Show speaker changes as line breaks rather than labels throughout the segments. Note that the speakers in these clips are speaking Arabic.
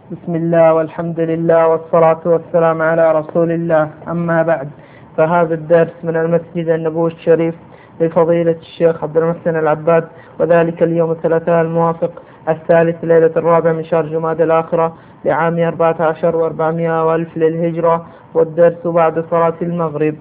بسم الله والحمد لله والصلاة والسلام على رسول الله. أما بعد، فهذا الدرس من المسجد النبوي الشريف لفضيلة الشيخ عبد المحسن العباد، وذلك اليوم الثلاثاء الموافق 3 ليلة 4 من شهر جمادى الآخرة لعام 14 و400 وألف للهجرة، والدرس بعد صلاة المغرب.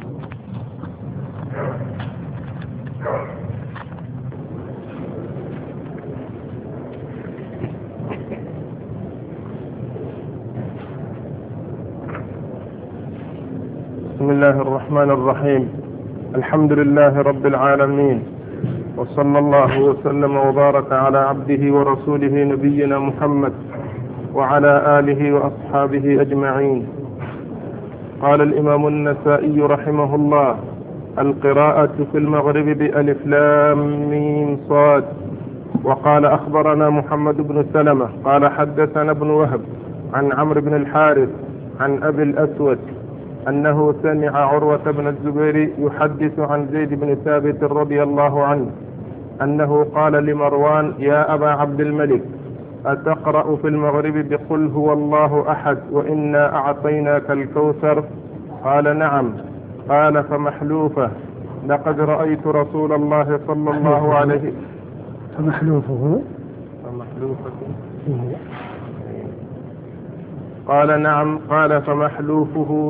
بسم الله الرحمن الرحيم. الحمد لله رب العالمين، وصلى الله وسلم وبارك على عبده ورسوله نبينا محمد وعلى آله وأصحابه أجمعين. قال الإمام النسائي رحمه الله: القراءة في المغرب بألف لام ميم صاد. وقال أخبرنا محمد بن سلمة قال حدثنا ابن وهب عن عمرو بن الحارث عن أبي الأسود أنه سمع عروة بن الزبير يحدث عن زيد بن ثابت رضي الله عنه أنه قال لمروان: يا أبا عبد الملك، أتقرأ في المغرب بقل هو الله أحد وإنا أعطيناك الكوثر؟ قال: نعم. قال: فمحلوفة لقد رأيت رسول الله صلى الله عليه وسلم.
فمحلوفه
قال: نعم. قال: فمحلوفه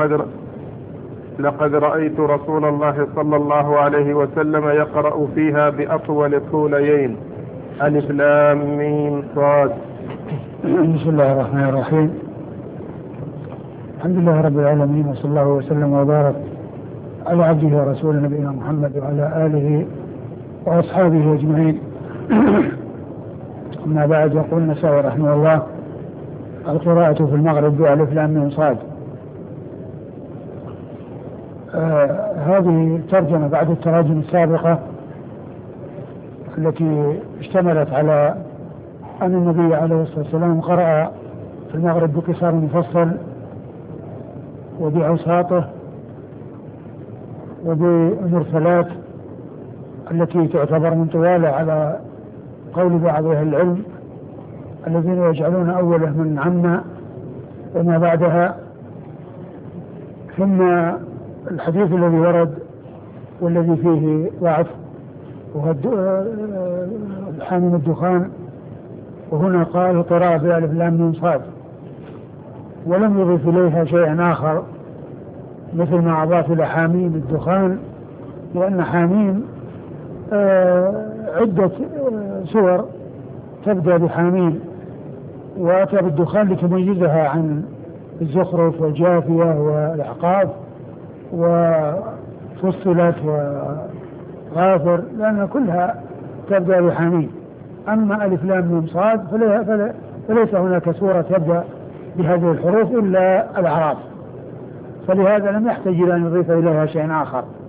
لقد رأيت رسول الله صلى الله عليه وسلم يقرأ فيها بأطول الطوليين ألف لام ميم صاد.
بسم الله الرحمن الرحيم. الحمد لله رب العالمين، وصلى الله وسلم وبارك على عبده ورسوله نبينا محمد وعلى آله وأصحابه أجمعين. أما بعد، يقول النسائي رحمه الله: القراءة في المغرب بألف لام ميم صاد. هذه الترجمة بعد التراجم السابقة التي اشتملت على أن النبي عليه الصلاة والسلام قرأ في المغرب بقصار مفصل وبأوساطه وبالمرسلات التي تعتبر من طوالة على قول بعض أهل العلم الذين يجعلون أوله من عما وما بعدها. ثم الحديث الذي ورد والذي فيه ضعف وهو حاميم الدخان، وهنا قال قراءة بألف لام ميم صاد، ولم يضيف إليها شيئا آخر مثل ما أضاف إلى حاميم الدخان، لأن حاميم عدة سور تبدأ بحاميم وأتى بالدخان لتميزها عن الزخرف والجافية والأحقاف وفصلت وغافر، لأن كلها تبدأ بحاميم. أما ألف لام ميم صاد فليس هناك سورة تبدأ بهذه الحروف إلا الأعراف، فلهذا لم يحتاج إلى أن يضيف إليها شيئا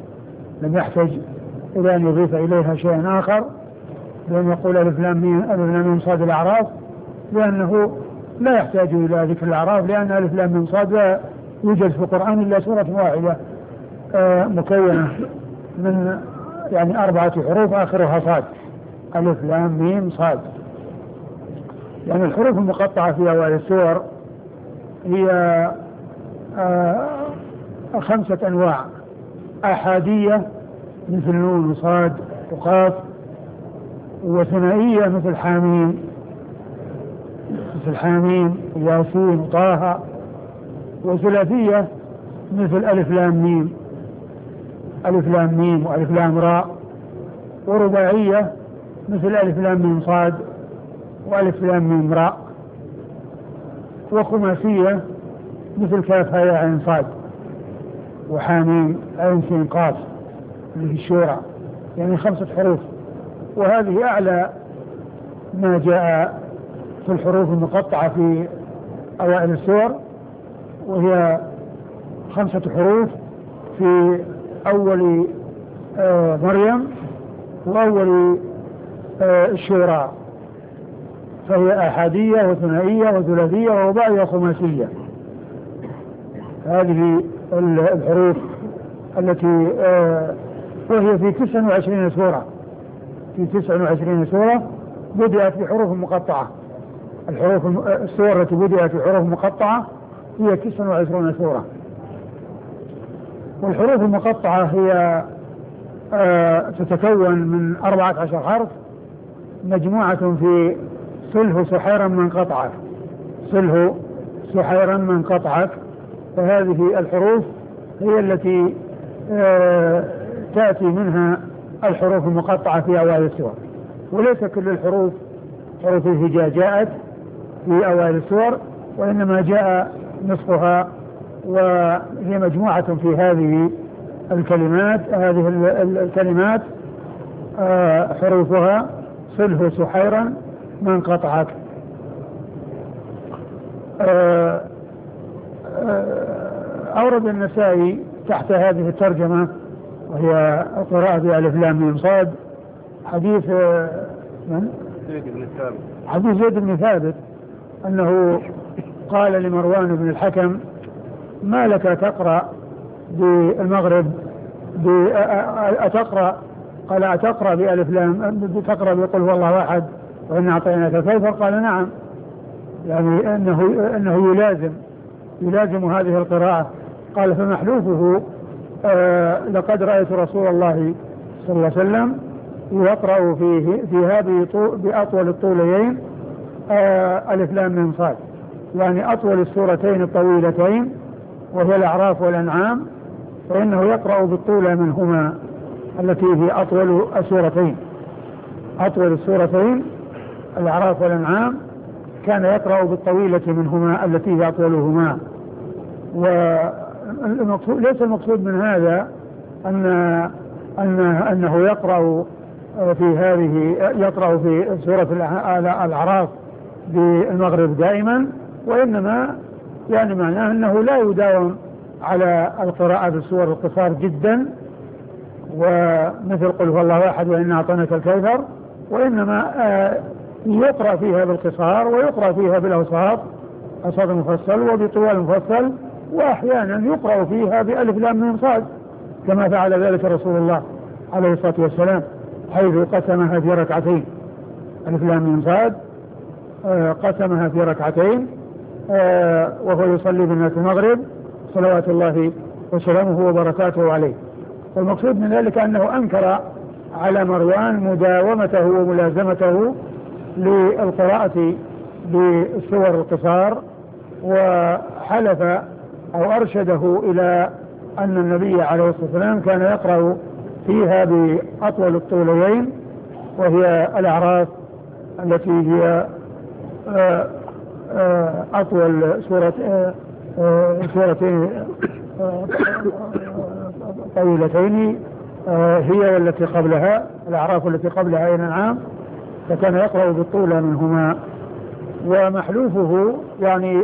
آخر، بأن يقول ألف لام ميم صاد الأعراف، لأنه لا يحتاج إلى ذكر الأعراف، لأن ألف لام ميم صاد لا يوجد في القرآن إلا سورة واحدة مكونة من 4 حروف آخرها صاد، ألف لام ميم صاد. يعني الحروف المقطعة في أوائل السور هي 5 أنواع: أحادية مثل نون وصاد وقاف، وثنائية مثل حاميم وياسين وطه، وثلاثية مثل ألف لام ميم وألف لام راء، ورباعية مثل ألف لام ميم صاد وألف لام ميم راء، وخماسية مثل كاف هاء عين صاد وحاميم عين سين قاف اللي هي الشورى، يعني 5 حروف. وهذه أعلى ما جاء في الحروف المقطعة في أوائل السور، وهي 5 حروف في أول مريم وأول الشورى، فهي أحادية وثنائية وثلاثية ورباعية وخماسية. هذه الحروف التي وهي في 29 سورة، بدأت بحروف مقطعة، السور التي بدأت بحروف مقطعة هي 29 سورة. والحروف المقطعة هي تتكون من 14 حرف مجموعة في سله سحيرا من قطعك، سله سحيرا من قطعك. فهذه الحروف هي التي تأتي منها الحروف المقطعة في أوائل السور، وليس كل الحروف حروف الهجاء جاءت في أوائل السور، وإنما جاء نصفها، وهي مجموعة في هذه الكلمات. هذه الكلمات حروفها صله سحيرا من قطعك. أورد النسائي تحت هذه الترجمة وهي القراءة بألف لام ميم صاد حديث من؟ حديث زيد بن ثابت أنه قال لمروان بن الحكم: ما لك تقرأ بالمغرب قال أتقرأ بألف لام، تقرأ بقل هو الله أحد وإنا أعطيناك الكوثر؟ قال نعم، يعني أنه يلازم هذه القراءة. قال: فمحلوفه لقد رأيت رسول الله صلى الله عليه وسلم يقرأ فيها بأطول الطولين ألف لام ميم صاد، يعني أطول السورتين الطويلتين وهي الأعراف والأنعام، فإنه يقرأ بالطولة منهما التي هي أطول السورتين الأعراف والأنعام، كان يقرأ بالطويلة منهما التي هي أطولهما. ليس المقصود من هذا أنه يقرأ في سورة الأعراف بالمغرب دائما، وإنما يعني معناه أنه لا يداوم على القراءة بالسور القصار جدا، ومثل قل هو الله أحد وإنا أعطيناك الكوثر، وإنما يقرأ فيها بالقصار ويقرأ فيها بالأوساط، أوساط مفصل وبطوال مفصل، وأحيانا يقرأ فيها بألف لام ميم صاد كما فعل ذلك رسول الله عليه الصلاة والسلام، حيث قسمها في ركعتين. ألف لام ميم صاد قسمها في ركعتين وهو يصلي بالناس المغرب صلوات الله وسلامه وبركاته عليه. والمقصود من ذلك أنه أنكر على مروان مداومته وملازمته للقراءة بالسور القصار، وحلف أو أرشده إلى أن النبي عليه الصلاة والسلام كان يقرأ فيها بأطول الطولين، وهي الأعراف التي هي أطول سورتين طويلتين، هي والتي قبلها الأعراف التي قبلها هي الأنعام، فكان يقرأ بالطولة منهما. ومحلوفه يعني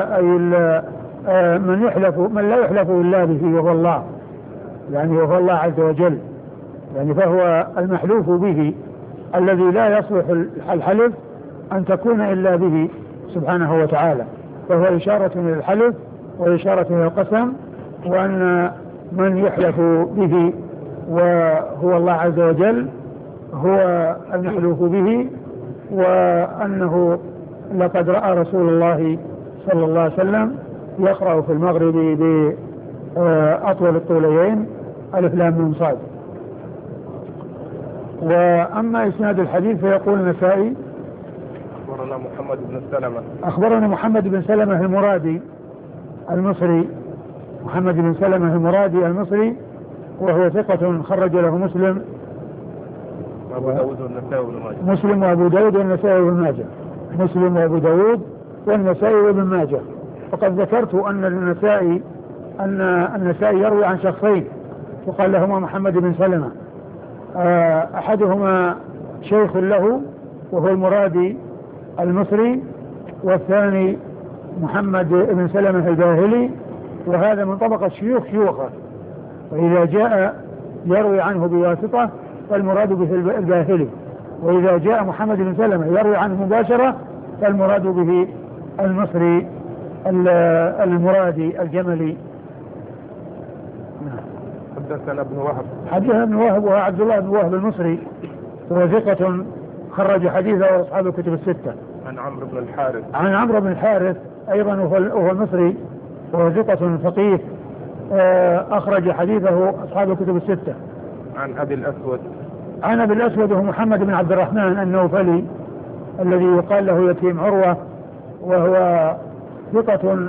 من لا يحلف إلا به وهو الله، يعني وهو الله عز وجل، يعني فهو المحلوف به الذي لا يصلح الحلف أن تكون إلا به سبحانه وتعالى، فهو إشارة إلى الحلف وإشارة إلى القسم، وأن من يحلف به وهو الله عز وجل هو المحلوف به، وأنه لقد رأى رسول الله صلى الله عليه وسلم يقرأ في المغرب بأطول الطولين ألف لام ميم صاد. وأما إسناد الحديث فيقول النسائي: أخبرنا محمد بن سلمة المرادي المصري، محمد بن سلمة المرادي المصري، وهو ثقة خرج له مسلم وأبو داود والنسائي وابن ماجه، مسلم وأبو داود والنسائي وابن ماجه. وقد ذكرت أن النسائي يروي عن شخصين وقال لهما محمد بن سلمة، أحدهما شيخ له وهو المرادي المصري، والثاني محمد بن سلمة الباهلي، وهذا من طبقة شيوخه، وإذا جاء يروي عنه بواسطة فالمراد به الباهلي، وإذا جاء محمد بن سلمة يروي عنه مباشرة فالمراد به المصري المرادي الجملي.
حدثنا ابن وهب،
حدثنا ابن وهب وهو عبد الله بن وهب المصري، هو ثقة خرج حديثه أصحاب الكتب الستة.
عن عمرو بن الحارث.
عن عمرو بن الحارث أيضا وهو مصري وهو ثقة فقيه، أخرج حديثه أصحاب الكتب الستة.
عن أبي الأسود.
عن أبي الأسود هو محمد بن عبد الرحمن النوفلي الذي يقال له يتيم عروة، وهو ثقة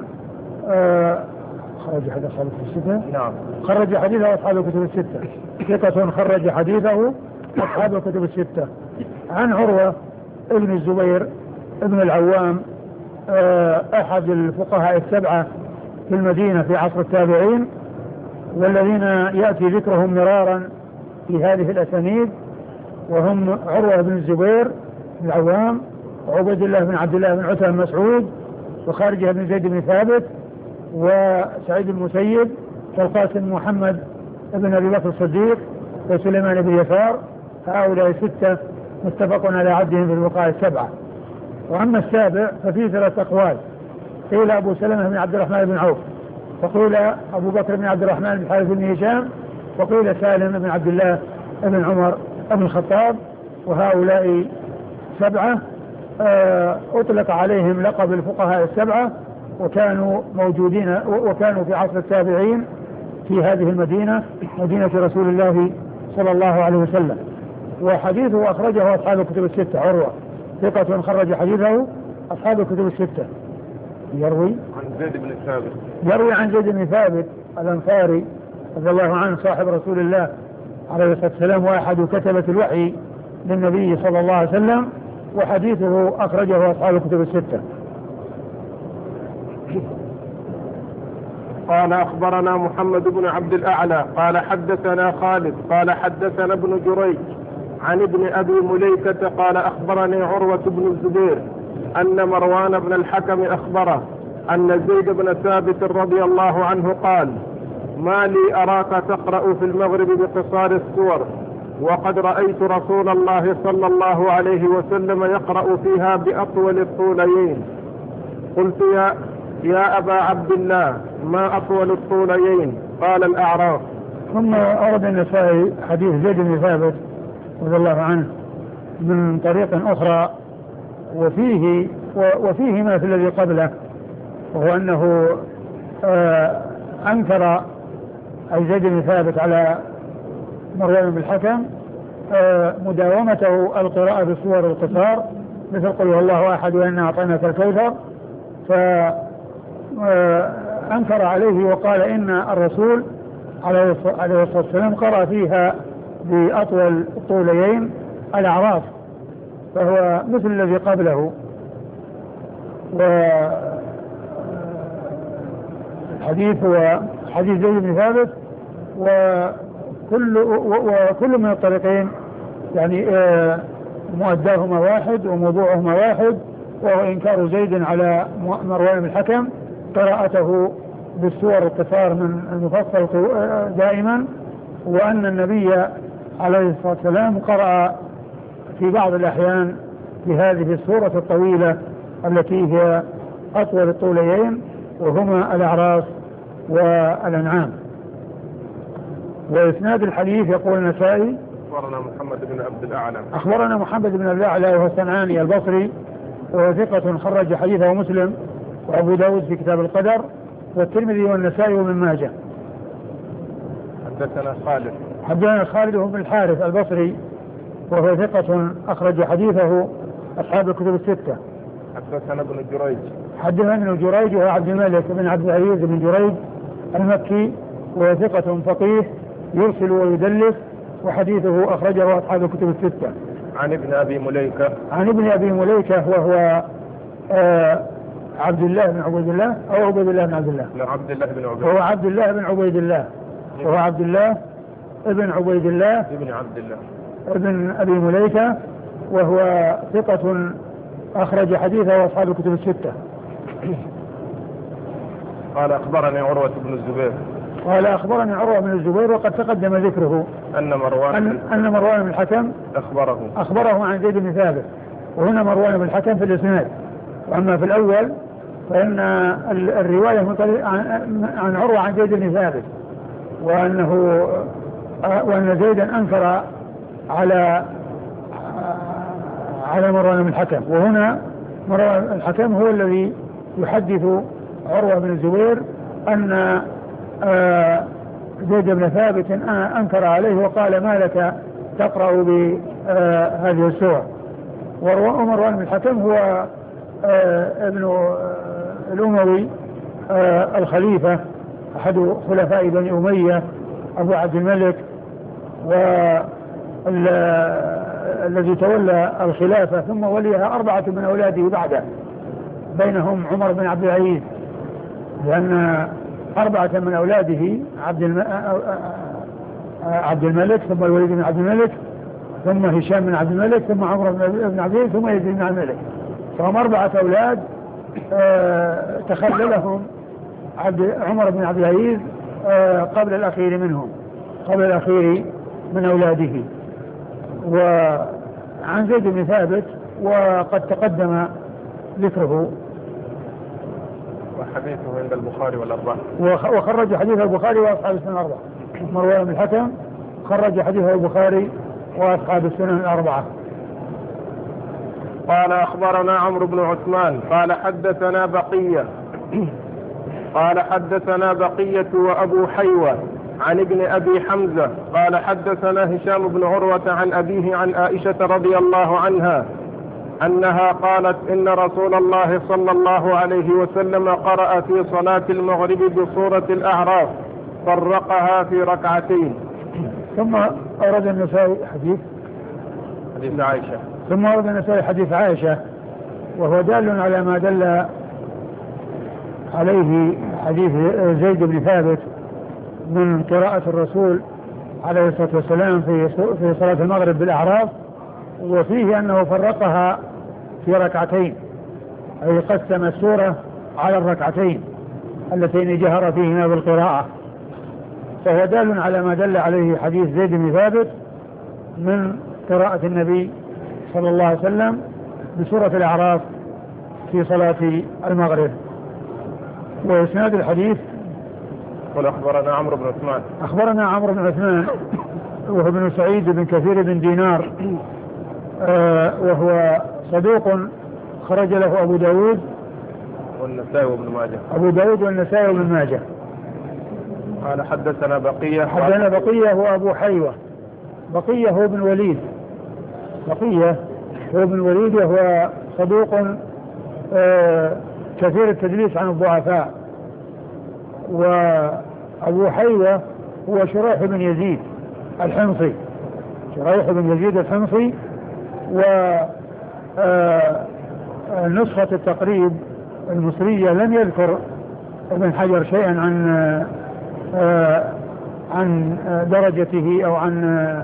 خرج حديث أصحاب الكتب الستة.
نعم.
خرج حديثه أصحاب الكتب الستة، ثقة خرج حديثه أصحاب الكتب الستة. عن عروة ابن الزبير ابن العوام، أحد الفقهاء السبعة في المدينة في عصر التابعين، والذين يأتي ذكرهم مرارا في هذه الأسانيد، وهم عروة بن الزبير بن العوام، وعبد الله بن عبد الله بن عتبة بن مسعود، وخارجة بن زيد بن ثابت، وسعيد المسيب، والقاسم محمد ابن أبي بكر الصديق، وسليمان بن يسار. هؤلاء ستة متفق على عدهم في الفقهاء السبعة. وأما السابع ففيه 3 أقوال، قيل أبو سلمة بن عبد الرحمن بن عوف، وقيل أبو بكر بن عبد الرحمن بن حارث بن هشام، وقيل سالم بن عبد الله بن عمر بن الخطاب. وهؤلاء 7 أطلق عليهم لقب الفقهاء السبعة، وكانوا موجودين وكانوا في عصر التابعين في هذه المدينة، مدينة رسول الله صلى الله عليه وسلم. وحديثه أخرجه أصحاب الكتب الستة. عروة ثقة خرج حديثه أصحاب الكتب الستة. يروي
عن زيد بن ثابت.
يروي عن زيد بن ثابت الأنصاري رضي الله عنه، صاحب رسول الله عليه الصلاة والسلام، وأحد كتبة الوحي للنبي صلى الله عليه وسلم، وحديثه أخرجه أصحاب الكتب الستة.
قال أخبرنا محمد بن عبد الأعلى قال حدثنا خالد قال حدثنا ابن جريج عن ابن أبي مليكة قال أخبرني عروة بن الزبير أن مروان بن الحكم أخبره أن زيد بن ثابت رضي الله عنه قال: ما لي أراك تقرأ في المغرب بقصار السور وقد رأيت رسول الله صلى الله عليه وسلم يقرأ فيها بأطول الطوليين. قلت يا أبا عبد الله ما أطول الطوليين؟ قال الأعراف.
ثم أورد النسائي حديث زيد بن ثابت رضي الله عنه من طريق أخرى، وفيه ما في الذي قبله، وهو أنه أنكر أي زيد بن ثابت على مروان بن الحكم مداومته القراءة بالسور القصار مثل قل هو الله أحد وإنا أعطيناك الكوثر، فأنكر عليه وقال إن الرسول عليه الصلاة والسلام قرأ فيها بأطول الطوليين الأعراف، فهو مثل الذي قبله. والحديث هو حديث زيد بن ثابت، وكل من الطريقين يعني مؤداهما واحد وموضوعهما واحد، وهو إنكار زيد على مروان بن الحكم قراءته بالسور القصار من المفصل دائما، وأن النبي عليه الصلاة والسلام قرأ في بعض الأحيان بهذه السورة الطويلة التي هي أطول الطوليين، وهما الأعراف والأنعام. وإسناد الحديث يقول النسائي
أخبرنا محمد بن عبد الأعلى.
أخبرنا محمد بن عبد الأعلى وهو الصنعاني البصري، وهو ثقة خرج حديثه مسلم وأبو داود في كتاب القدر والترمذي والنسائي وابن ماجه.
حدثنا خالد.
حدثنا خالد بن الحارث البصري وهو ثقة أخرج حديثه أصحاب الكتب الستة.
حدثنا ابن جريج.
حدثنا ابن جريج وهو عبد الملك بن عبد العزيز بن جريج المكي، وهو ثقة فقيه يرسل ويدلس، وحديثه أخرجه أصحاب الكتب الستة.
عن ابن أبي مليكة.
عن ابن أبي مليكة وهو عبد الله بن عبيد الله أو عبيد الله بن عبد الله.
لا، عبد الله بن عبيد.
وهو عبد الله بن عبيد الله، وهو عبد الله ابن عبيد الله
ابن عبد الله
ابن أبي مليكة، وهو ثقة أخرج حديثه أصحاب الكتب الستة.
قال أخبرني عروة بن الزبير.
قال أخبرني عروة بن الزبير وقد تقدم ذكره
أن
مروان بن الحكم أخبره عن زيد بن ثابت، وهنا مروان بن الحكم في الإسناد. وأما في الأول فإن الرواية عن عروة عن زيد بن ثابت، وأن زيدا أنكر على مروان بن الحكم. وهنا مروان الحكم هو الذي يحدث عروة بن الزبير أن زيد بن ثابت أنكر عليه وقال ما لك تقرأ بهذه السور. ومروان بن الحكم هو ابن الأموي الخليفة أحد خلفاء بني أمية أبو عبد الملك، والذي تولى الخلافة ثم وليها 4 من أولاده بعده، بينهم عمر بن عبد العزيز، لأن 4 من أولاده عبد الملك ثم الوليد بن عبد الملك ثم هشام بن عبد الملك ثم عمر بن عبد العزيز ثم يزيد بن عبد الملك، فهم 4 أولاد تخللهم عمر بن عبد العزيز قبل الأخير منهم، قبل الأخير من أولاده. وعن زيد بن ثابت وقد تقدم ذكره
وحديثه عند البخاري والأربعة،
وخرج حديث البخاري وأصحاب السنن الأربعة. مروان بن الحكم خرج حديثه البخاري وأصحاب السنن الأربعة.
قال أخبرنا عمرو بن عثمان قال حدثنا بقية قال حدثنا بقية وأبو حيوة عن ابن أبي حمزة قال حدثنا هشام بن عروة عن أبيه عن عائشة رضي الله عنها أنها قالت إن رسول الله صلى الله عليه وسلم قرأ في صلاة المغرب بسورة الأعراف فرقها في ركعتين.
ثم أورد النسائي حديث
عائشة،
ثم أورد النسائي حديث عائشة، وهو دال على ما دل عليه حديث زيد بن ثابت من قراءة الرسول عليه الصلاة والسلام في صلاة المغرب بالأعراف، وفيه أنه فرقها في ركعتين، أي قسم السورة على الركعتين اللتين جهر فيهما بالقراءة، فهو دال على ما دل عليه حديث زيد بن ثابت من قراءة النبي صلى الله عليه وسلم بسورة الأعراف في صلاة المغرب. وإسناد الحديث
قال أخبرنا عمرو بن عثمان
أخبرنا عمرو بن عثمان وهو ابن سعيد بن كثير بن دينار، وهو صدوق خرج له أبو داود
والنسائي وابن ماجه.
أبو داود والنسائي وابن ماجه.
قال حدثنا بقية
حدثنا بقية هو أبو حيوة. بقية هو ابن وليد، بقية هو ابن وليد وهو صدوق كثير التدليس عن الضعفاء. وأبو حيوة هو شريح بن يزيد الحمصي، شريح بن يزيد الحمصي. ونسخة التقريب المصرية لم يذكر ابن حجر شيئا عن درجته أو عن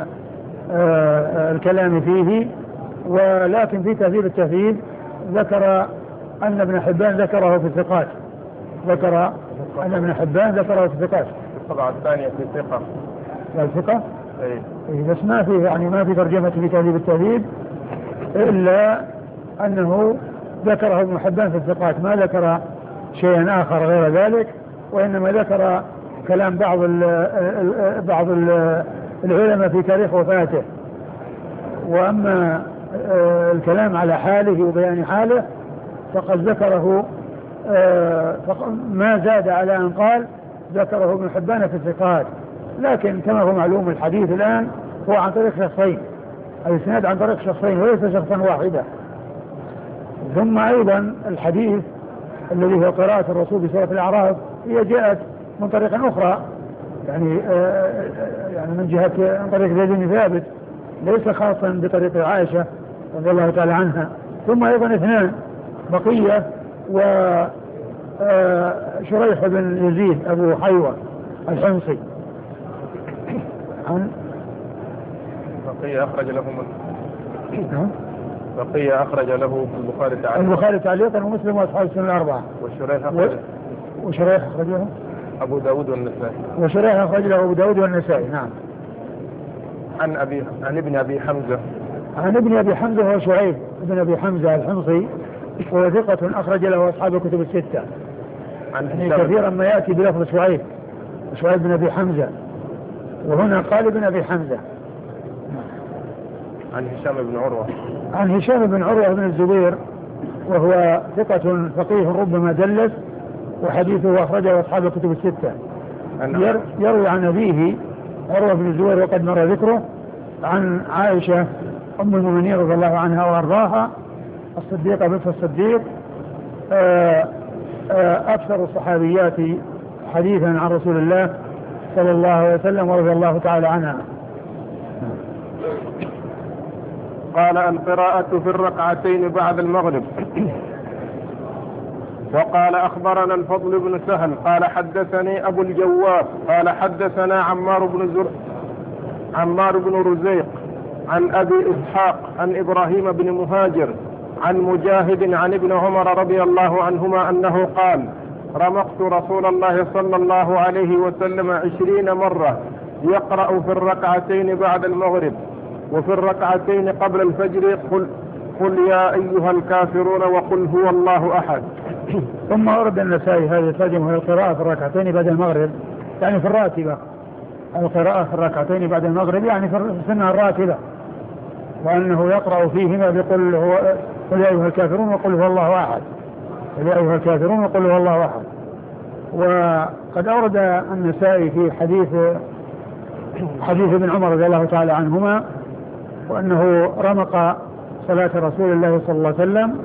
الكلام فيه، ولكن في تهذيب التهذيب ذكر أن ابن حبان ذكره في الثقات، ذكر أن ابن حبان ذكره في الثقات.
الطبعة الثانية في ثقة.
الثقة؟
إيه
بس ما في يعني ما في ترجمة في تهذيب التهذيب إلا أنه ذكره ابن حبان في الثقات، ما ذكر شيئا آخر غير ذلك، وإنما ذكر كلام بعض العلماء في تاريخ وفاته. وأما الكلام على حاله وبيان حاله فقد ذكره ما زاد على أن قال ذكره ابن حبان في الثقات، لكن كما هو معلوم الحديث الآن هو عن طريق شخصين، الإسناد عن طريق شخصين وليس شخصا واحدا. ثم أيضا الحديث الذي هو قراءة الرسول بسورة الأعراف هي جاءت من طريق أخرى، يعني من جهة عن طريق زيد بن ثابت، ليس خاصا بطريق عائشة رضي الله تعالى عنها. ثم أيضا اثنان، بقية وشريح بن يزيد أبو حيوة الحمصي.
بقية أخرج له بقية أخرج له البخاري تعليقا،
البخاري تعليقا ومسلم وأصحاب السنن الأربعة. وشريح أخرج له
أبو داود والنسائي.
وشريح أخرج له أبو داود والنسائي. نعم.
عن ابن أبي حمزة.
عن ابن أبي حمزة هو شعيب ابن أبي حمزة الحمصي، وهو ثقة أخرج له أصحاب الكتب الستة. يعني كثيرا ما يأتي بلفظ شعيب بن أبي حمزة، وهنا قال ابن أبي حمزة.
عن هشام بن عروة.
عن هشام بن عروة بن الزبير وهو ثقة فقيه ربما دلس، وحديثه أخرجه أصحاب الكتب الستة. يروي عن أبيه عروة بن الزبير وقد مر ذكره، عن عائشة أم المؤمنين رضي الله عنها وأرضاها الصديقة بنت الصديق أكثر الصحابيات حديثا عن رسول الله صلى الله عليه وسلم ورضي الله تعالى عنها.
قال القراءة في الركعتين بعد المغرب. وقال أخبرنا الفضل بن سهل قال حدثني أبو الجواب قال حدثنا عمار بن رزيق عن أبي إسحاق عن إبراهيم بن مهاجر عن مجاهد عن ابن عمر رضي الله عنهما أنه قال رمقت رسول الله صلى الله عليه وسلم 20 مرة يقرأ في الركعتين بعد المغرب وفي الركعتين قبل الفجر قل يا أيها الكافرون وقل هو الله أحد.
ثم ورد النسائي هذه الترجمة وهي القراءة في الركعتين بعد المغرب، يعني في الراتبة، القراءة في الركعتين بعد المغرب يعني في السنة الراتبة، وأنه يقرأ فيهما بقل قل يا أيها الكافرون وقل هو الله أحد، قل يا أيها الكافرون وقل هو الله أحد. وقد أورد النسائي في حديث ابن عمر رضي الله تعالى عنهما وأنه رمق صلاة رسول الله صلى الله عليه وسلم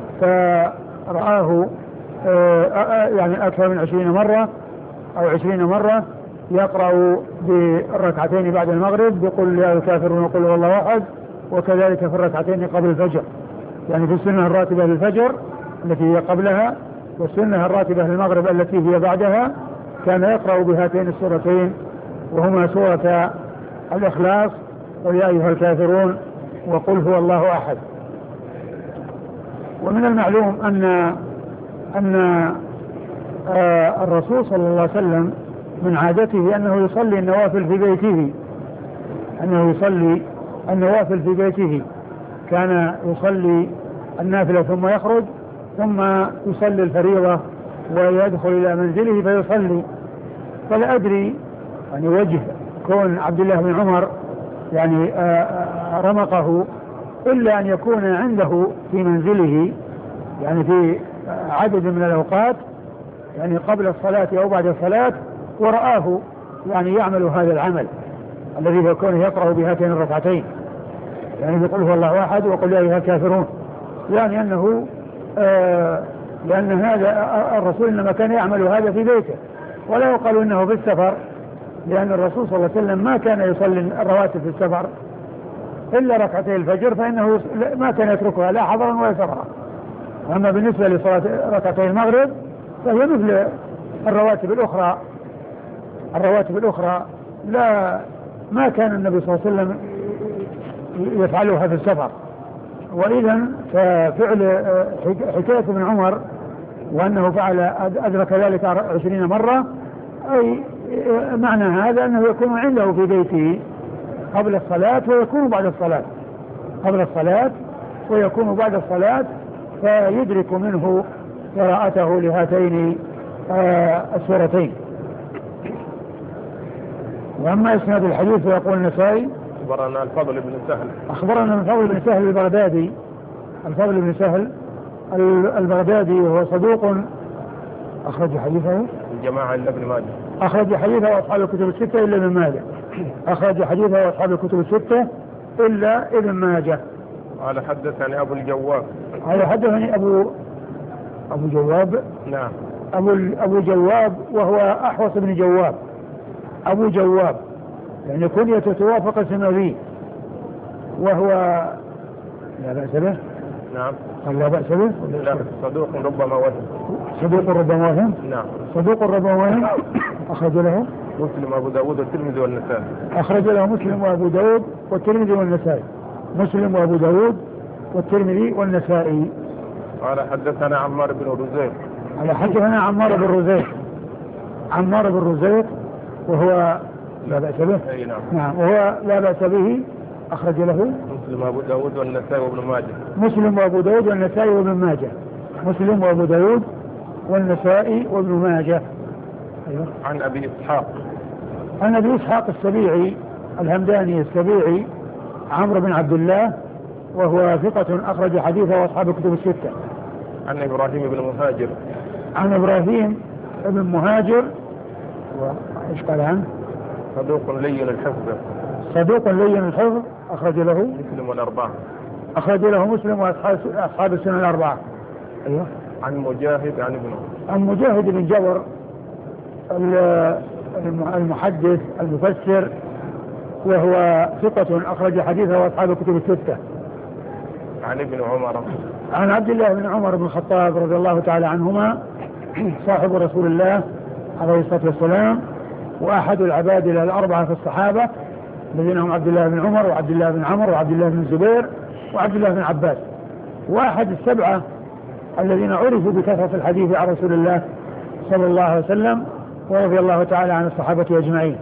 فرآه يعني أكثر من 20 مرة أو 20 مرة يقرأ بالركعتين بعد المغرب بقل يا الكافرون وقل هو الله أحد، وكذلك في الركعتين قبل الفجر، يعني في السنة الراتبة للفجر التي هي قبلها والسنة الراتبة للمغرب التي هي بعدها كان يقرأ بهاتين السورتين وهما سورة الإخلاص ويا أيها الكافرون وقل هو الله أحد. ومن المعلوم أن الرسول صلى الله عليه وسلم من عادته أنه يصلي النوافل في بيته، في بيته كان يصلي النافلة ثم يخرج ثم يصلي الفريضة ويدخل إلى منزله فيصلي. فلا أدري يعني وجه كون عبد الله بن عمر يعني رمقه إلا أن يكون عنده في منزله يعني في عدد من الأوقات يعني قبل الصلاة أو بعد الصلاة ورآه يعني يعمل هذا العمل الذي يكون يقرأ بهاتين الركعتين، يعني يقول هو الله أحد وقل يا أيها الكافرون، يعني أنه لأن هذا الرسول إنما كان يعمل هذا في بيته ولا يقال إنه في السفر، لأن الرسول صلى الله عليه وسلم ما كان يصلي الرواتب في السفر إلا ركعتي الفجر، فإنه ما كان يتركها لا حضرا ولا سفرا. أما بالنسبة لصلاة ركعتي المغرب فهي مثل الرواتب الأخرى لا ما كان النبي صلى الله عليه وسلم يفعلها في السفر. وإذا ففعل حكاية ابن عمر وأنه فعل أدرك ذلك 20 مرة أي معنى هذا أنه يكون عنده في بيته قبل الصلاة ويكون بعد الصلاة فيدرك منه قراءته لهاتين السورتين. وأما إسناد الحديث فيقول النسائي
أخبرنا الفضل بن سهل
البغدادي، الفضل بن سهل البغدادي وهو صدوق أخرج حديثه
الجماعة إلا ابن ماجه،
أخرج حديثه أصحاب الكتب الستة إلا ابن ماجه، أخرج حديثه أصحاب الكتب الستة إلا ابن ماجه.
قال حدثني أبو الجواب،
قال حدثني أبو جواب،
نعم
أبو جواب وهو أحوص بن جواب، أبو جواب يعني كنيته توافق اسم أبيه
وهو
لا بأس به.
نعم
قال لا بأس به.
لا صدوق ربما وهم.
نعم صدوق ربما وهم. أخرج له
مسلم وأبو داود والترمذي والنسائي.
أخرج له مسلم وأبو داود والترمذي والنسائي. مسلم وأبو داود والترمذي والنسائي.
قال حدثنا عمار بن رزيق.
قال حدثنا عمار بن رزيق وهو لا بأس به. نعم وهو لا بأس به. أخرج له
مسلم وأبو داود والنسائي وابن ماجه.
مسلم وأبو داود والنسائي وابن ماجه. مسلم وأبو داود والنسائي وابن ماجه. أيوه.
عن أبي
إسحاق السبيعي الهمداني السبيعي عمرو بن عبد الله وهو ثقة أخرج حديثه وأصحاب الكتب الستة.
عن إبراهيم بن مهاجر.
عن إبراهيم بن مهاجر وإيش قال عنه؟
صدوق لين الحفظ.
صدوق لين الحفظ أخرج له
مسلم والأربعة.
أخرج له مسلم وأصحاب السنن الأربعة. أيوه.
عن مجاهد عن ابن عمر.
عن مجاهد بن جبر المحدث المفسر وهو ثقة أخرج حديثه وأصحاب الكتب الستة.
عن ابن عمر.
عن عبد الله بن عمر بن الخطاب رضي الله تعالى عنهما صاحب رسول الله عليه الصلاة والسلام وأحد العبادلة الأربعة في الصحابة الذين هم عبد الله بن عمر وعبد الله بن عمرو وعبد الله بن الزبير وعبد الله بن عباس، وأحد السبعة الذين عرفوا بكثرة الحديث عن رسول الله صلى الله عليه وسلم، ورضي الله تعالى عن الصحابة أجمعين.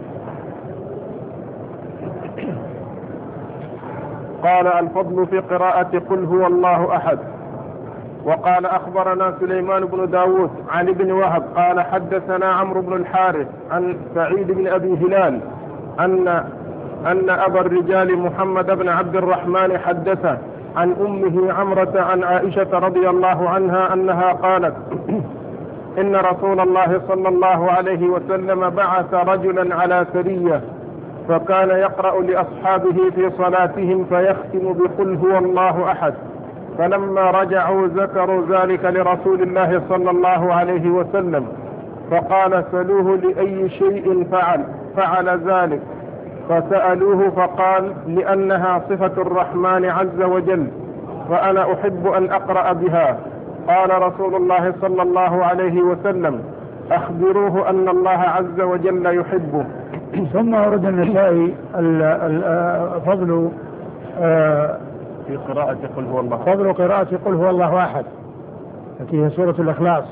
قال الفضل في قراءة قل هو الله أحد. وقال أخبرنا سليمان بن داود عن ابن وهب قال حدثنا عمرو بن الحارث عن سعيد بن أبي هلال أن أبا الرجال محمد بن عبد الرحمن حدثه عن أمه عمرة عن عائشة رضي الله عنها أنها قالت إن رسول الله صلى الله عليه وسلم بعث رجلا على سرية فكان يقرأ لأصحابه في صلاتهم فيختم بقل هو الله أحد، فلما رجعوا ذكروا ذلك لرسول الله صلى الله عليه وسلم فقال سلوه لأي شيء فعل ذلك، فسألوه فقال لأنها صفة الرحمن عز وجل وأنا أحب أن أقرأ بها. قال رسول الله صلى الله عليه وسلم أخبروه أن الله عز وجل يحبه.
ثم ورد النسائي فضل
في قراءة قل هو الله،
فضل قراءة قل هو الله أحد التي هي سورة الإخلاص،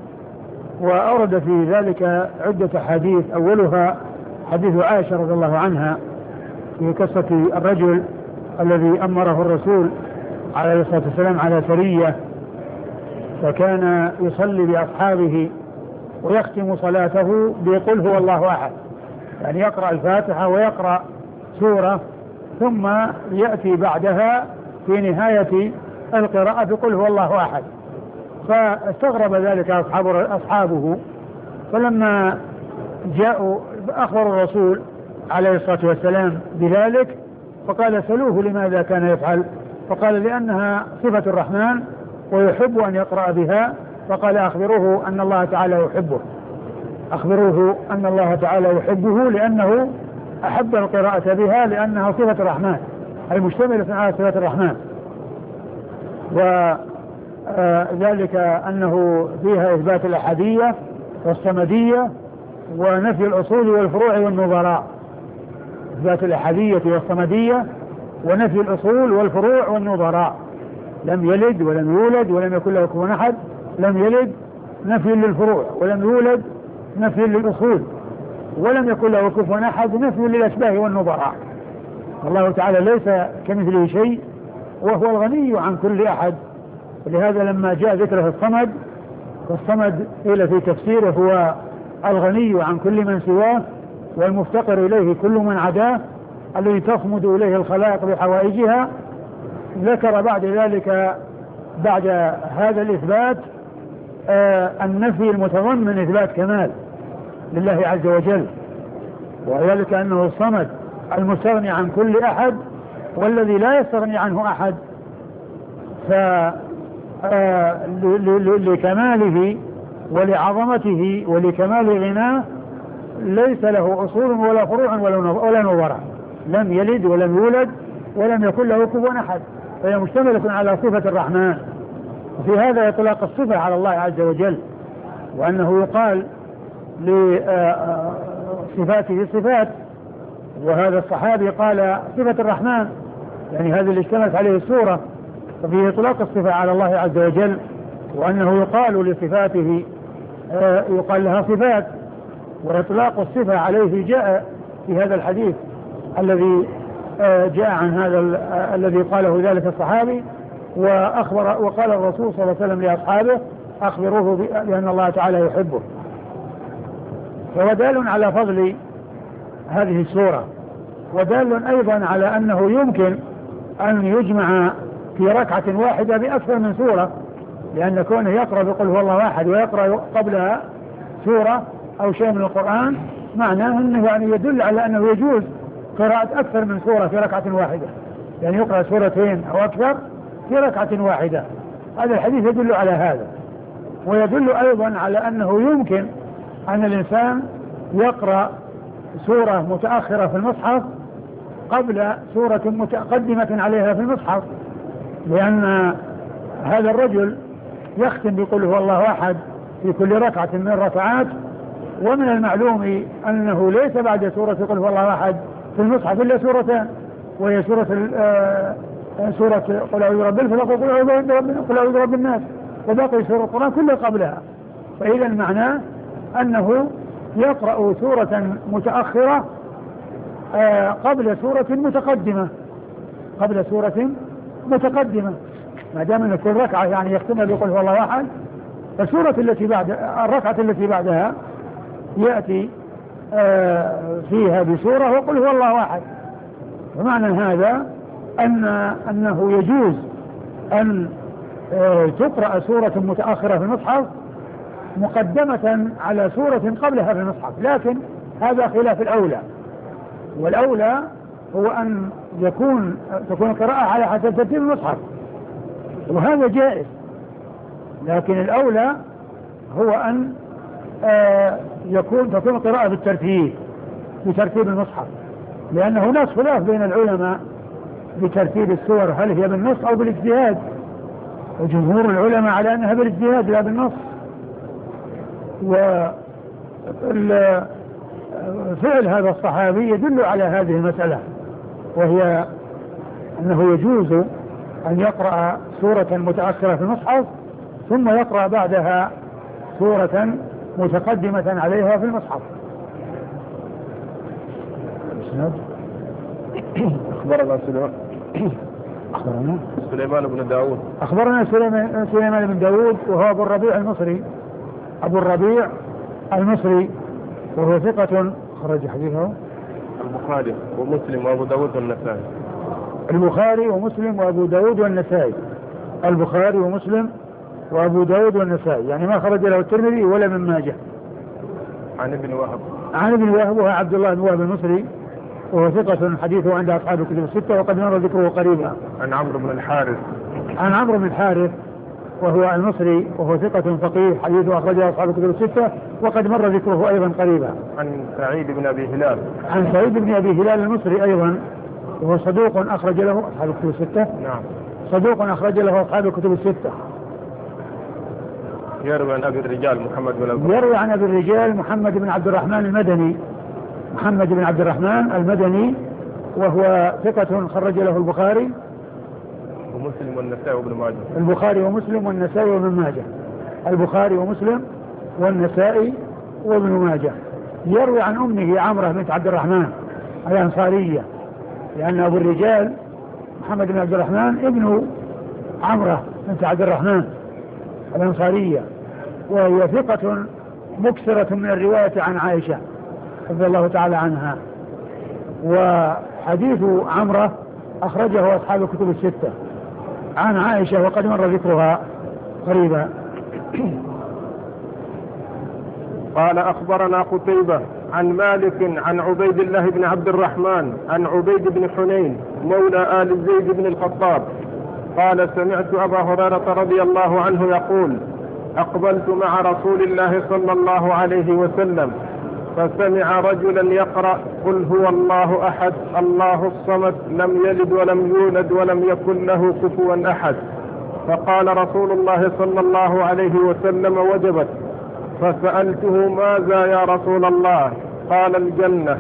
وأورد في ذلك عدة حديث، أولها حديث عائشة رضي الله عنها في قصة الرجل الذي أمره الرسول عليه الصلاة والسلام على سرية، فكان يصلي بأصحابه ويختم صلاته بقل هو الله أحد، يعني يقرأ الفاتحة ويقرأ سورة ثم يأتي بعدها في نهاية القراءة بقل هو الله أحد. فاستغرب ذلك أصحابه، فلما جاءوا أخبر الرسول عليه الصلاة والسلام بذلك فقال سلوه لماذا كان يفعل، فقال لأنها صفة الرحمن ويحب أن يقرأ بها، فقال أخبروه أن الله تعالى يحبه، أخبروه أن الله تعالى يحبه لأنه أحب القراءة بها لأنها صفة الرحمن أي مشتملة على صفة الرحمن، وذلك أنه فيها إثبات الأحدية والصمدية ونفي الأصول والفروع والنظراء، إثبات الأحدية والصمدية ونفي الأصول والفروع والنظراء، لم يلد ولم يولد ولم يكن له كفوا أحد، لم يلد نفي للفروع ولم يولد نفي للأصول ولم يكن له كفوا أحد نفي للأشباه والنظراء. الله تعالى ليس كمثله شيء وهو الغني عن كل أحد، ولهذا لما جاء ذكره الصمد، والصمد قيل في تفسيره هو الغني عن كل من سواه والمفتقر إليه كل من عداه الذي تصمد إليه الخلائق بحوائجها، ذكر بعد ذلك بعد هذا الإثبات النفي المتضمن إثبات كمال لله عز وجل، وذلك أنه الصمد المستغني عن كل أحد والذي لا يستغني عنه أحد، لكماله ولعظمته ولكمال غناه ليس له أصول ولا فروع ولا نظراء، لم يلد ولم يولد ولم يكن له كفوا أحد، فهي مشتملة على صفة الرحمن. وفي هذا إطلاق الصفة على الله عز وجل، وأنه يقال لصفاته صفات، وهذا الصحابي قال صفة الرحمن يعني هذا اللي اشتملت عليه السورة، ففيه إطلاق الصفة على الله عز وجل، وأنه يقال لصفاته يقال لها صفات، وإطلاق الصفة عليه جاء في هذا الحديث الذي جاء عن هذا الذي قاله ذلك الصحابي، وقال الرسول صلى الله عليه وسلم لأصحابه أخبروه بأن الله تعالى يحبه. فهو دال على فضل هذه السورة، ودال أيضا على أنه يمكن أن يجمع في ركعة واحدة بأكثر من سورة، لأن كونه يقرأ بقول هو الله أحد ويقرأ قبلها سورة أو شيء من القرآن معناه أنه يعني يدل على أنه يجوز قراءة أكثر من سورة في ركعة واحدة، يعني يقرأ سورتين أو أكثر في ركعة واحدة. هذا الحديث يدل على هذا، ويدل أيضا على أنه يمكن أن الإنسان يقرأ سورة متأخرة في المصحف قبل سورة متقدمة عليها في المصحف، لأن هذا الرجل يختم بقول هو الله أحد في كل ركعة من الركعات، ومن المعلوم أنه ليس بعد سورة قل هو الله أحد في المصحف إلا سورتان، وهي سورة قل أعوذ برب الفلق وقل أعوذ برب الناس، وباقي سورة القرآن كلها قبلها. فإذا معناه أنه يقرأ سورة متأخرة قبل سورة متقدمة، ما دام أن كل ركعة يعني يختمها بقول هو الله أحد، فالسورة التي بعد الركعة التي بعدها يأتي فيها بسورة وقل هو الله أحد. ومعنى هذا أنه يجوز أن تقرأ سورة متأخرة في المصحف مقدمة على سورة قبلها في المصحف، لكن هذا خلاف الأولى، والأولى هو أن تكون القراءة على حسب ترتيب المصحف، وهذا جائز، لكن الأولى هو أن تكون القراءة بترتيب المصحف، لأن هناك خلاف بين العلماء بترتيب السور، هل هي بالنص أو بالاجتهاد، وجمهور العلماء على أنها بالاجتهاد لا بالنص. وفعل هذا الصحابي يدل على هذه المسألة، وهي أنه يجوز أن يقرأ سورة متأخرة في المصحف ثم يقرأ بعدها سورة متقدمة عليها في المصحف.
سليمان بن داود.
أخبرنا سليمان بن داود وهو أبو الربيع المصري وهو ثقة خرج حديثه
البخاري ومسلم وأبو داود والنسائي.
البخاري ومسلم وأبو داود والنسائي. البخاري ومسلم وأبو داود والنسائي، يعني ما خرج له الترمذي ولا من ماجه.
عن ابن
وهب وهو عبد الله بن وهب المصري وهو ثقة حديثه عند أصحاب الكتب الستة وقد مر ذكره قريبا.
عن عمرو بن الحارث
وهو المصري وهو ثقة فقيه حديثه أخرجه أصحاب الكتب الستة وقد مر ذكره أيضا قريبا.
عن سعيد بن أبي هلال
المصري أيضا وهو صدوق أخرج له أصحاب الكتب الستة.
نعم.
صدوق أخرج له أصحاب الكتب الستة.
يروي عن أبي الرجال محمد بن عبد الرحمن المدني وهو ثقة خرج له البخاري ومسلم والنسائي وابن ماجه.
البخاري ومسلم والنسائي وابن ماجه. يروي عن أمه عمرة بنت عبد الرحمن الأنصارية، لأن أبو الرجال محمد بن عبد الرحمن ابن عمرة بنت عبد الرحمن الأنصارية، وهي ثقة مكثرة من الرواية عن عائشة رضي الله تعالى عنها. وحديث عمرة أخرجه أصحاب الكتب الستة عن عائشة وقد مر ذكرها قريبا.
قال أخبرنا قتيبة عن مالك عن عبيد الله بن عبد الرحمن عن عبيد بن حنين مولى آل زيد بن الخطاب قال سمعت أبا هريرة رضي الله عنه يقول أقبلت مع رسول الله صلى الله عليه وسلم فسمع رجلا يقرأ قل هو الله أحد الله الصمد لم يلد ولم يولد ولم يكن له كفوا أحد، فقال رسول الله صلى الله عليه وسلم وجبت، فسألته ماذا يا رسول الله؟ قال الجنة.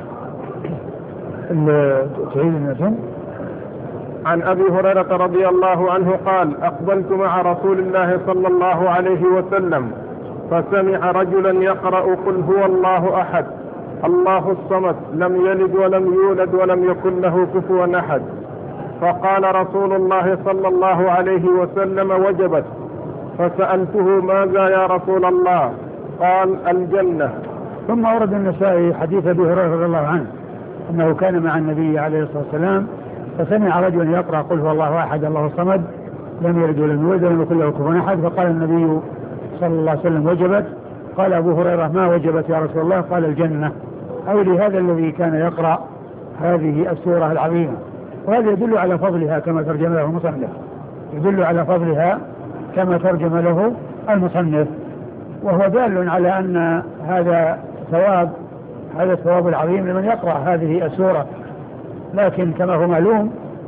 عن أبي هريرة رضي الله عنه قال أقبلت مع رسول الله صلى الله عليه وسلم فسمع رجلا يقرأ قل هو الله أحد الله الصمد لم يلد ولم يولد ولم يكن له كفوا أحد، فقال رسول الله صلى الله عليه وسلم وجبت، فسألته ماذا يا رسول الله؟ قال الجنة.
ثم ورد النسائي حديث أبي هريرة رضي الله عنه أنه كان مع النبي عليه الصلاة والسلام فسمع رجلا يقرأ قل هو الله أحد الله الصمد لم يلد ولم يولد ولم يكن له كفوا أحد. فقال النبي صلى الله عليه وسلم وجبت. قال أبو هريرة ما وجبت يا رسول الله؟ قال الجنة، أو لهذا الذي كان يقرأ هذه السورة العظيمة. وهذا يدل على فضلها كما ترجم له المصنف، يدل على فضلها كما ترجم له المصنف، وهو دال على أن هذا الثواب العظيم لمن يقرأ هذه السورة. لكن كما هو معلوم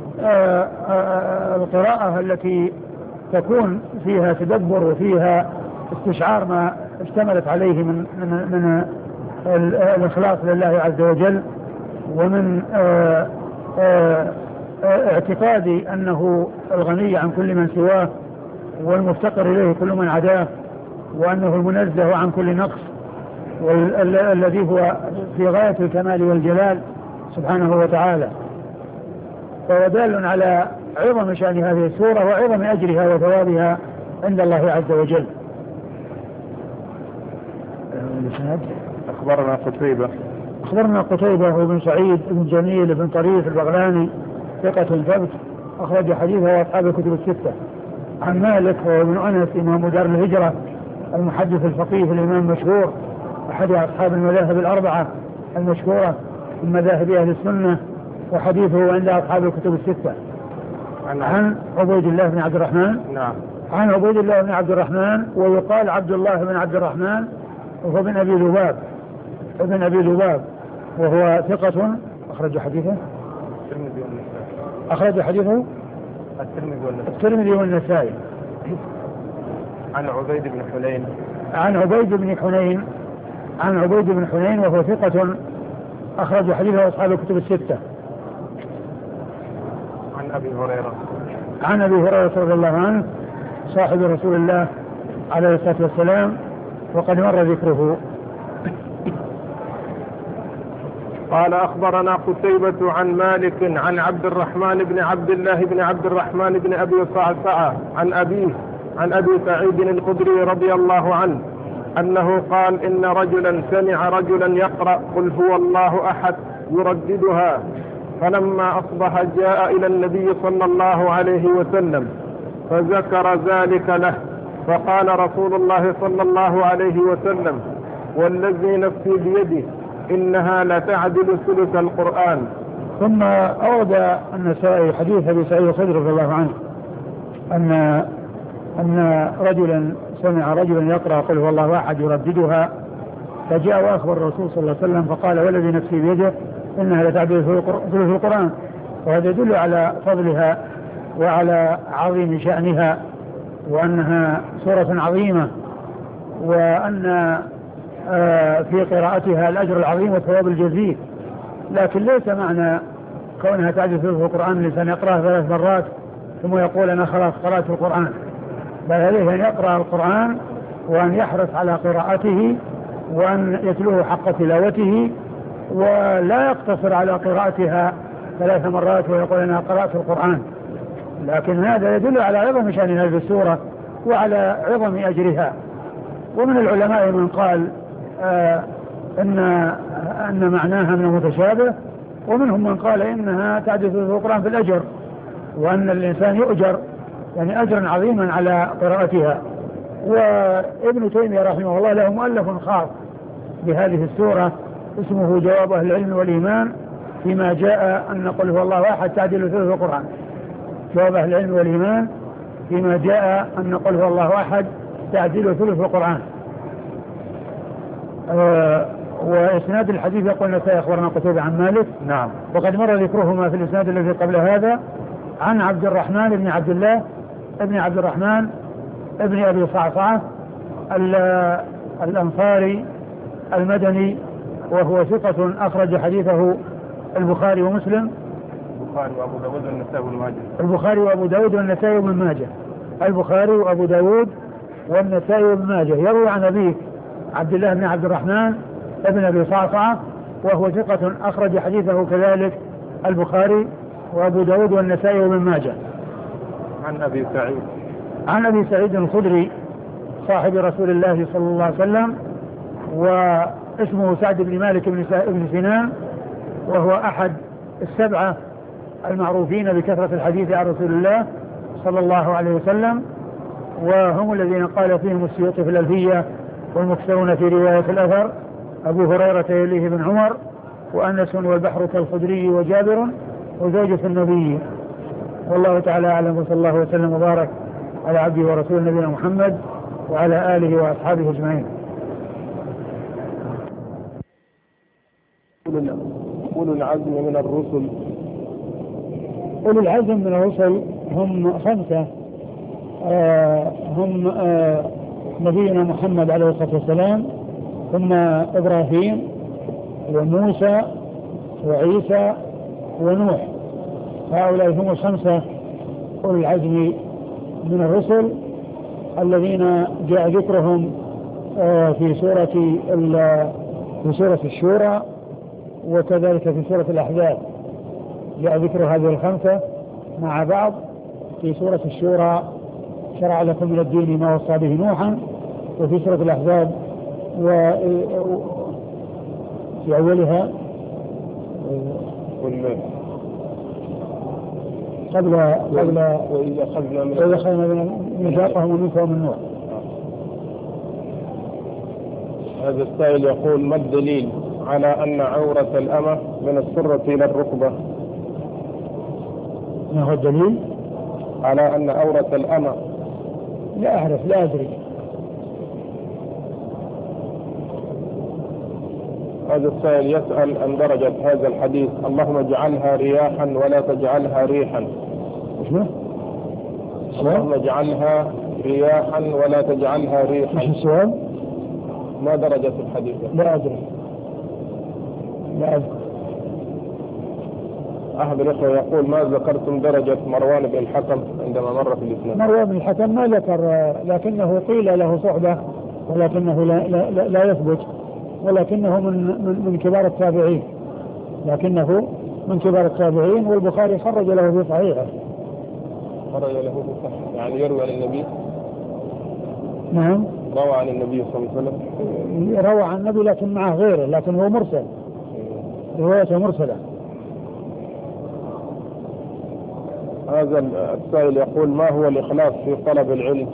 القراءة التي تكون فيها تدبر وفيها استشعار ما اشتملت عليه من الإخلاص لله عز وجل، ومن اعتقاد أنه الغني عن كل من سواه والمفتقر إليه كل من عداه، وأنه المنزه عن كل نقص، والذي هو في غاية الكمال والجلال سبحانه وتعالى. فهو دال على عظم شأن هذه السورة وعظم أجرها وثوابها عند الله عز وجل. أخبرنا قتيبة بن سعيد بن جميل بن طريف البغلاني ثقة ثبت أخرج حديثه أصحاب الكتب الستة. عن مالك وابن أنس إمام دار الهجرة المحدث الفقيه الإمام المشهور أحد أصحاب المذاهب الأربعة المشهورة من مذاهب أهل السنة، وحديثه عند أصحاب الكتب الستة. عن عبيد الله بن عبد الرحمن.
نعم.
عن عبيد الله بن عبد الرحمن، ويقال عبد الله بن عبد الرحمن، وهو ابن أبي ذباب وهو ثقة أخرج حديثه الترمذي والنسائي.
عن عبيد بن حنين
وهو ثقة أخرج حديثه أصحاب الكتب الستة. عن أبي هريرة رضي الله عنه صاحب رسول الله عليه الصلاة والسلام، وقد مر ذكره.
قال أخبرنا قتيبة عن مالك عن عبد الرحمن بن عبد الله بن عبد الرحمن بن أبي صعصعة عن أبيه عن أبي سعيد الخدري رضي الله عنه أنه قال إن رجلا سمع رجلا يقرأ قل هو الله أحد يرددها، فلما أصبح جاء إلى النبي صلى الله عليه وسلم فذكر ذلك له، فقال رسول الله صلى الله عليه وسلم والذي نفسي بيده إنها لتعدل ثلث القرآن.
ثم أورد النسائي حديث أبي سعيد الخدري رضي الله عنه أن رجلا سمع رجلا يقرأ قل هو الله أحد يرددها، فجاء وأخبر الرسول صلى الله عليه وسلم فقال والذي نفسي بيده إنها لتعدل ثلث القرآن. وهذا يدل على فضلها وعلى عظيم شأنها، وأنها سورة عظيمة، وأن في قراءتها الأجر العظيم والثواب الجزيل. لكن ليس معنى كونها تعدل ثلث القرآن الإنسان يقرأها 3 مرات ثم يقول أنا خلاص قرأت القرآن، بل عليه أن يقرأ القرآن وأن يحرص على قراءته وأن يتلوه حق تلاوته، ولا يقتصر على قراءتها 3 مرات ويقول أنا قرأت القرآن. لكن هذا يدل على عظم شأن هذه السورة وعلى عظم أجرها. ومن العلماء من قال أن معناها من المتشابه، ومنهم من قال إنها تعدل ثلث القرآن في الأجر، وأن الإنسان يؤجر يعني أجرا عظيما على قراءتها. وابن تيمية رحمه الله له مؤلف خاص بهذه السورة اسمه جواب أهل العلم والإيمان فيما جاء أن قل هو الله أحد تعدل ثلث القرآن. جواب أهل العلم والإيمان فيما جاء أن قل هو الله أحد تعدل ثلث القرآن. وإسناد الحديث يقول النسائي أخبرنا قتيبة عن مالك.
نعم.
وقد مر ذكرهما في الإسناد الذي قبل هذا عن عبد الرحمن بن عبد الله ابن عبد الرحمن ابن أبي صعصعة الأنصاري المدني، وهو ثقة أخرج حديثه البخاري ومسلم. البخاري وأبو داود والنسائي وابن ماجه. البخاري وأبو داود والنسائي وابن ماجه. يروي عن أبيه عبد الله بن عبد الرحمن ابن أبي صعصعة، وهو ثقة أخرج حديثه كذلك البخاري وأبو داود والنسائي وابن ماجه. عن أبي سعيد الخدري صاحب رسول الله صلى الله عليه وسلم، واسمه سعد بن مالك بن سنان، وهو أحد 7 المعروفين بكثرة الحديث عن رسول الله صلى الله عليه وسلم، وهم الذين قال فيهم السيوطي في الألفية والمكثرون في رواية الأثر أبو هريرة يليه بن عمر وأنس والبحر كالخدري وجابر وزوجة النبي. والله تعالى أعلم، وصلى الله وسلم وبارك على عبده ورسوله نبينا محمد وعلى آله وأصحابه أجمعين.
أولو العزم من الرسل.
أولو العزم من الرسل هم 5، هم نبينا محمد عليه الصلاة والسلام، ثم إبراهيم وموسى وعيسى ونوح. هؤلاء هم 5 أولو العزم من الرسل الذين جاء ذكرهم في سورة الشورى، وكذلك في سورة الأحزاب جاء ذكر هذه ال5 مع بعض. في سورة الشورى شرع لكم من الدين ما وصى به نوحا، وفي سورة الأحزاب في أولها قبل وإذا أخذنا من ميثاقهم ومنك ومن نوح.
هذا السائل يقول: ما الدليل على أن عورة الأمة من السرة إلى الركبة؟
ما هو الدليل
على أن عورة الأمة؟
لا أعرف، لا أدري.
هذا السائل يسأل عن درجة هذا الحديث: اللهم اجعلها رياحا ولا تجعلها ريحا. اللهم اجعلها رياحا ولا تجعلها ريحا.
ايش السؤال؟
ما درجة الحديث؟
لا أدري.
أحد الأخوة يقول: ما ذكرتم درجة مروان بن الحكم عندما مر في الإسلام؟
مروان بن الحكم ما ذكر، لكنه قيل له صحبة ولكنه لا يثبت، ولكنه من كبار التابعين، والبخاري خرج له في صحيحه.
يعني يروي عن النبي؟
نعم،
روى عن النبي صلى الله عليه وسلم.
روى عن النبي لكن معه غيره، لكن هو مرسل، روايته مرسلة.
هذا السائل يقول: ما هو الإخلاص في طلب العلم؟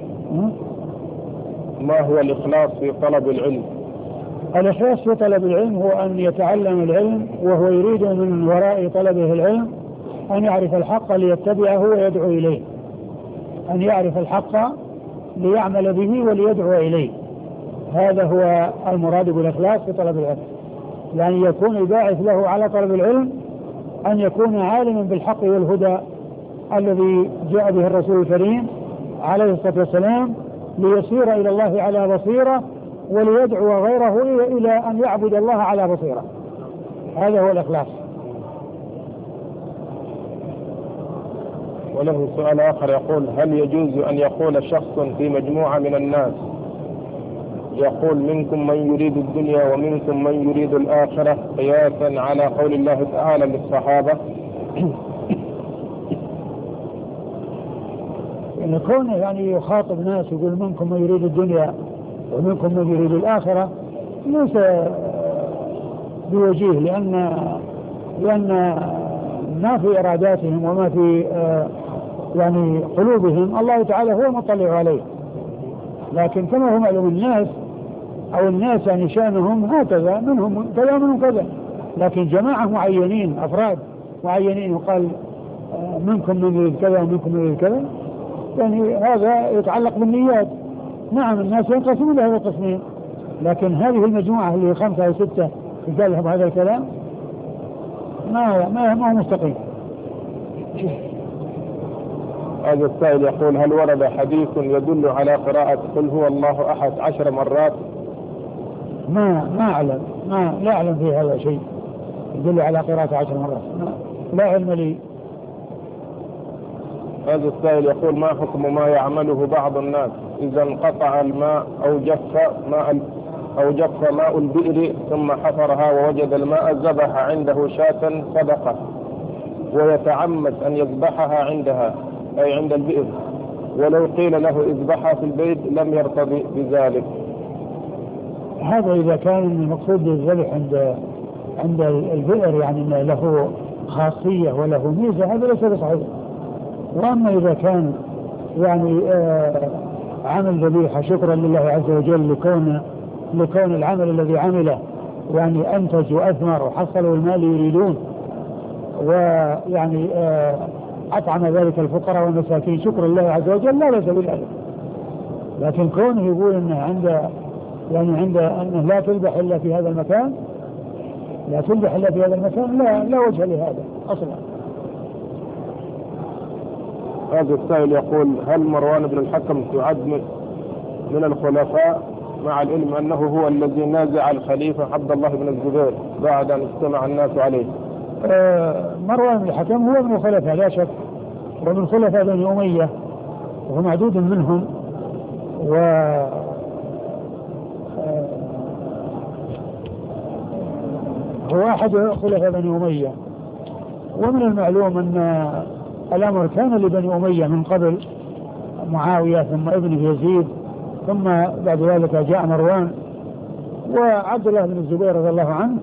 ما هو الإخلاص في طلب العلم؟
الإخلاص في طلب العلم هو أن يتعلم العلم وهو يريد من وراء طلبه العلم أن يعرف الحق ليتبعه ويدعو إليه، أن يعرف الحق ليعمل به وليدعو إليه. هذا هو المراد بالإخلاص في طلب العلم، يعني يكون الباعث له على طلب العلم أن يكون عالما بالحق والهدى الذي جاء به الرسول الكريم عليه الصلاة والسلام، ليسير إلى الله على بصيرة وليدعو غيره إلى أن يعبد الله على بصيرة. هذا هو الإخلاص.
وله سؤال آخر يقول: هل يجوز أن يقول شخص في مجموعة من الناس يقول منكم من يريد الدنيا ومنكم من يريد الآخرة، قياسا على قول الله تعالى للصحابة؟
إن كونه يعني يخاطب ناس يقول منكم من يريد الدنيا ومنكم من يريد الآخرة ليس بوجيه، لأن ما في إراداتهم وما في يعني قلوبهم الله تعالى هو مطلع عليه. لكن كما هو معلوم الناس يعني شأنهم هكذا، منهم كذا ومنهم كذا، لكن جماعة معينين، أفراد معينين وقال منكم من يريد كذا ومنكم من يريد كذا، يعني هذا يتعلق بالنيات. نعم الناس ينقسمون لهذا القسمين، لكن هذه المجموعة اللي 5 أو 6 قال لهم هذا الكلام ما هو مستقيم.
هذا السائل يقول: هل ورد حديث يدل على قراءة قل هو الله أحد 10 مرات؟
ما أعلم، لا أعلم في هذا شيء يدل على قراءة 10 مرات، لا علم لي.
هذا السائل يقول: ما حكم ما يعمله بعض الناس إذا انقطع الماء أو جف ماء البئر ثم حفرها ووجد الماء ذبح عنده شاة صدقة، ويتعمد أن يذبحها عندها أي عند البئر، ولو قيل له اذبحها في البيت لم يرتضي بذلك؟
هذا إذا كان المقصود بالذبح عند البئر يعني له خاصية وله ميزة، هذا ليس بصحيح، وأما إذا كان يعني عمل ذبيحة شكرا لله عز وجل لكون العمل الذي عمله يعني أنتج وأثمر وحصلوا المال يريدون، ويعني أطعم ذلك الفقراء والمساكين شكرا لله عز وجل، لا بأس بذلك. لكن كونه يقول انه عنده انه لا تذبح الا في هذا المكان، لا وجه لهذا اصلا.
هذا السائل يقول: هل مروان بن الحكم تعد من الخلفاء، مع العلم انه هو الذي نازع الخليفة عبد الله بن الزبير بعد ان اجتمع الناس عليه؟
مروان بن الحكم هو من الخلفاء لا شك، ومن خلفاء بني أمية، وهو معدود منهم، هو أحد خلفاء بني أمية. ومن المعلوم أن الأمر كان لبني أمية من قبل معاوية ثم ابن يزيد، ثم بعد ذلك جاء مروان، وعبد الله بن الزبير رضي الله عنه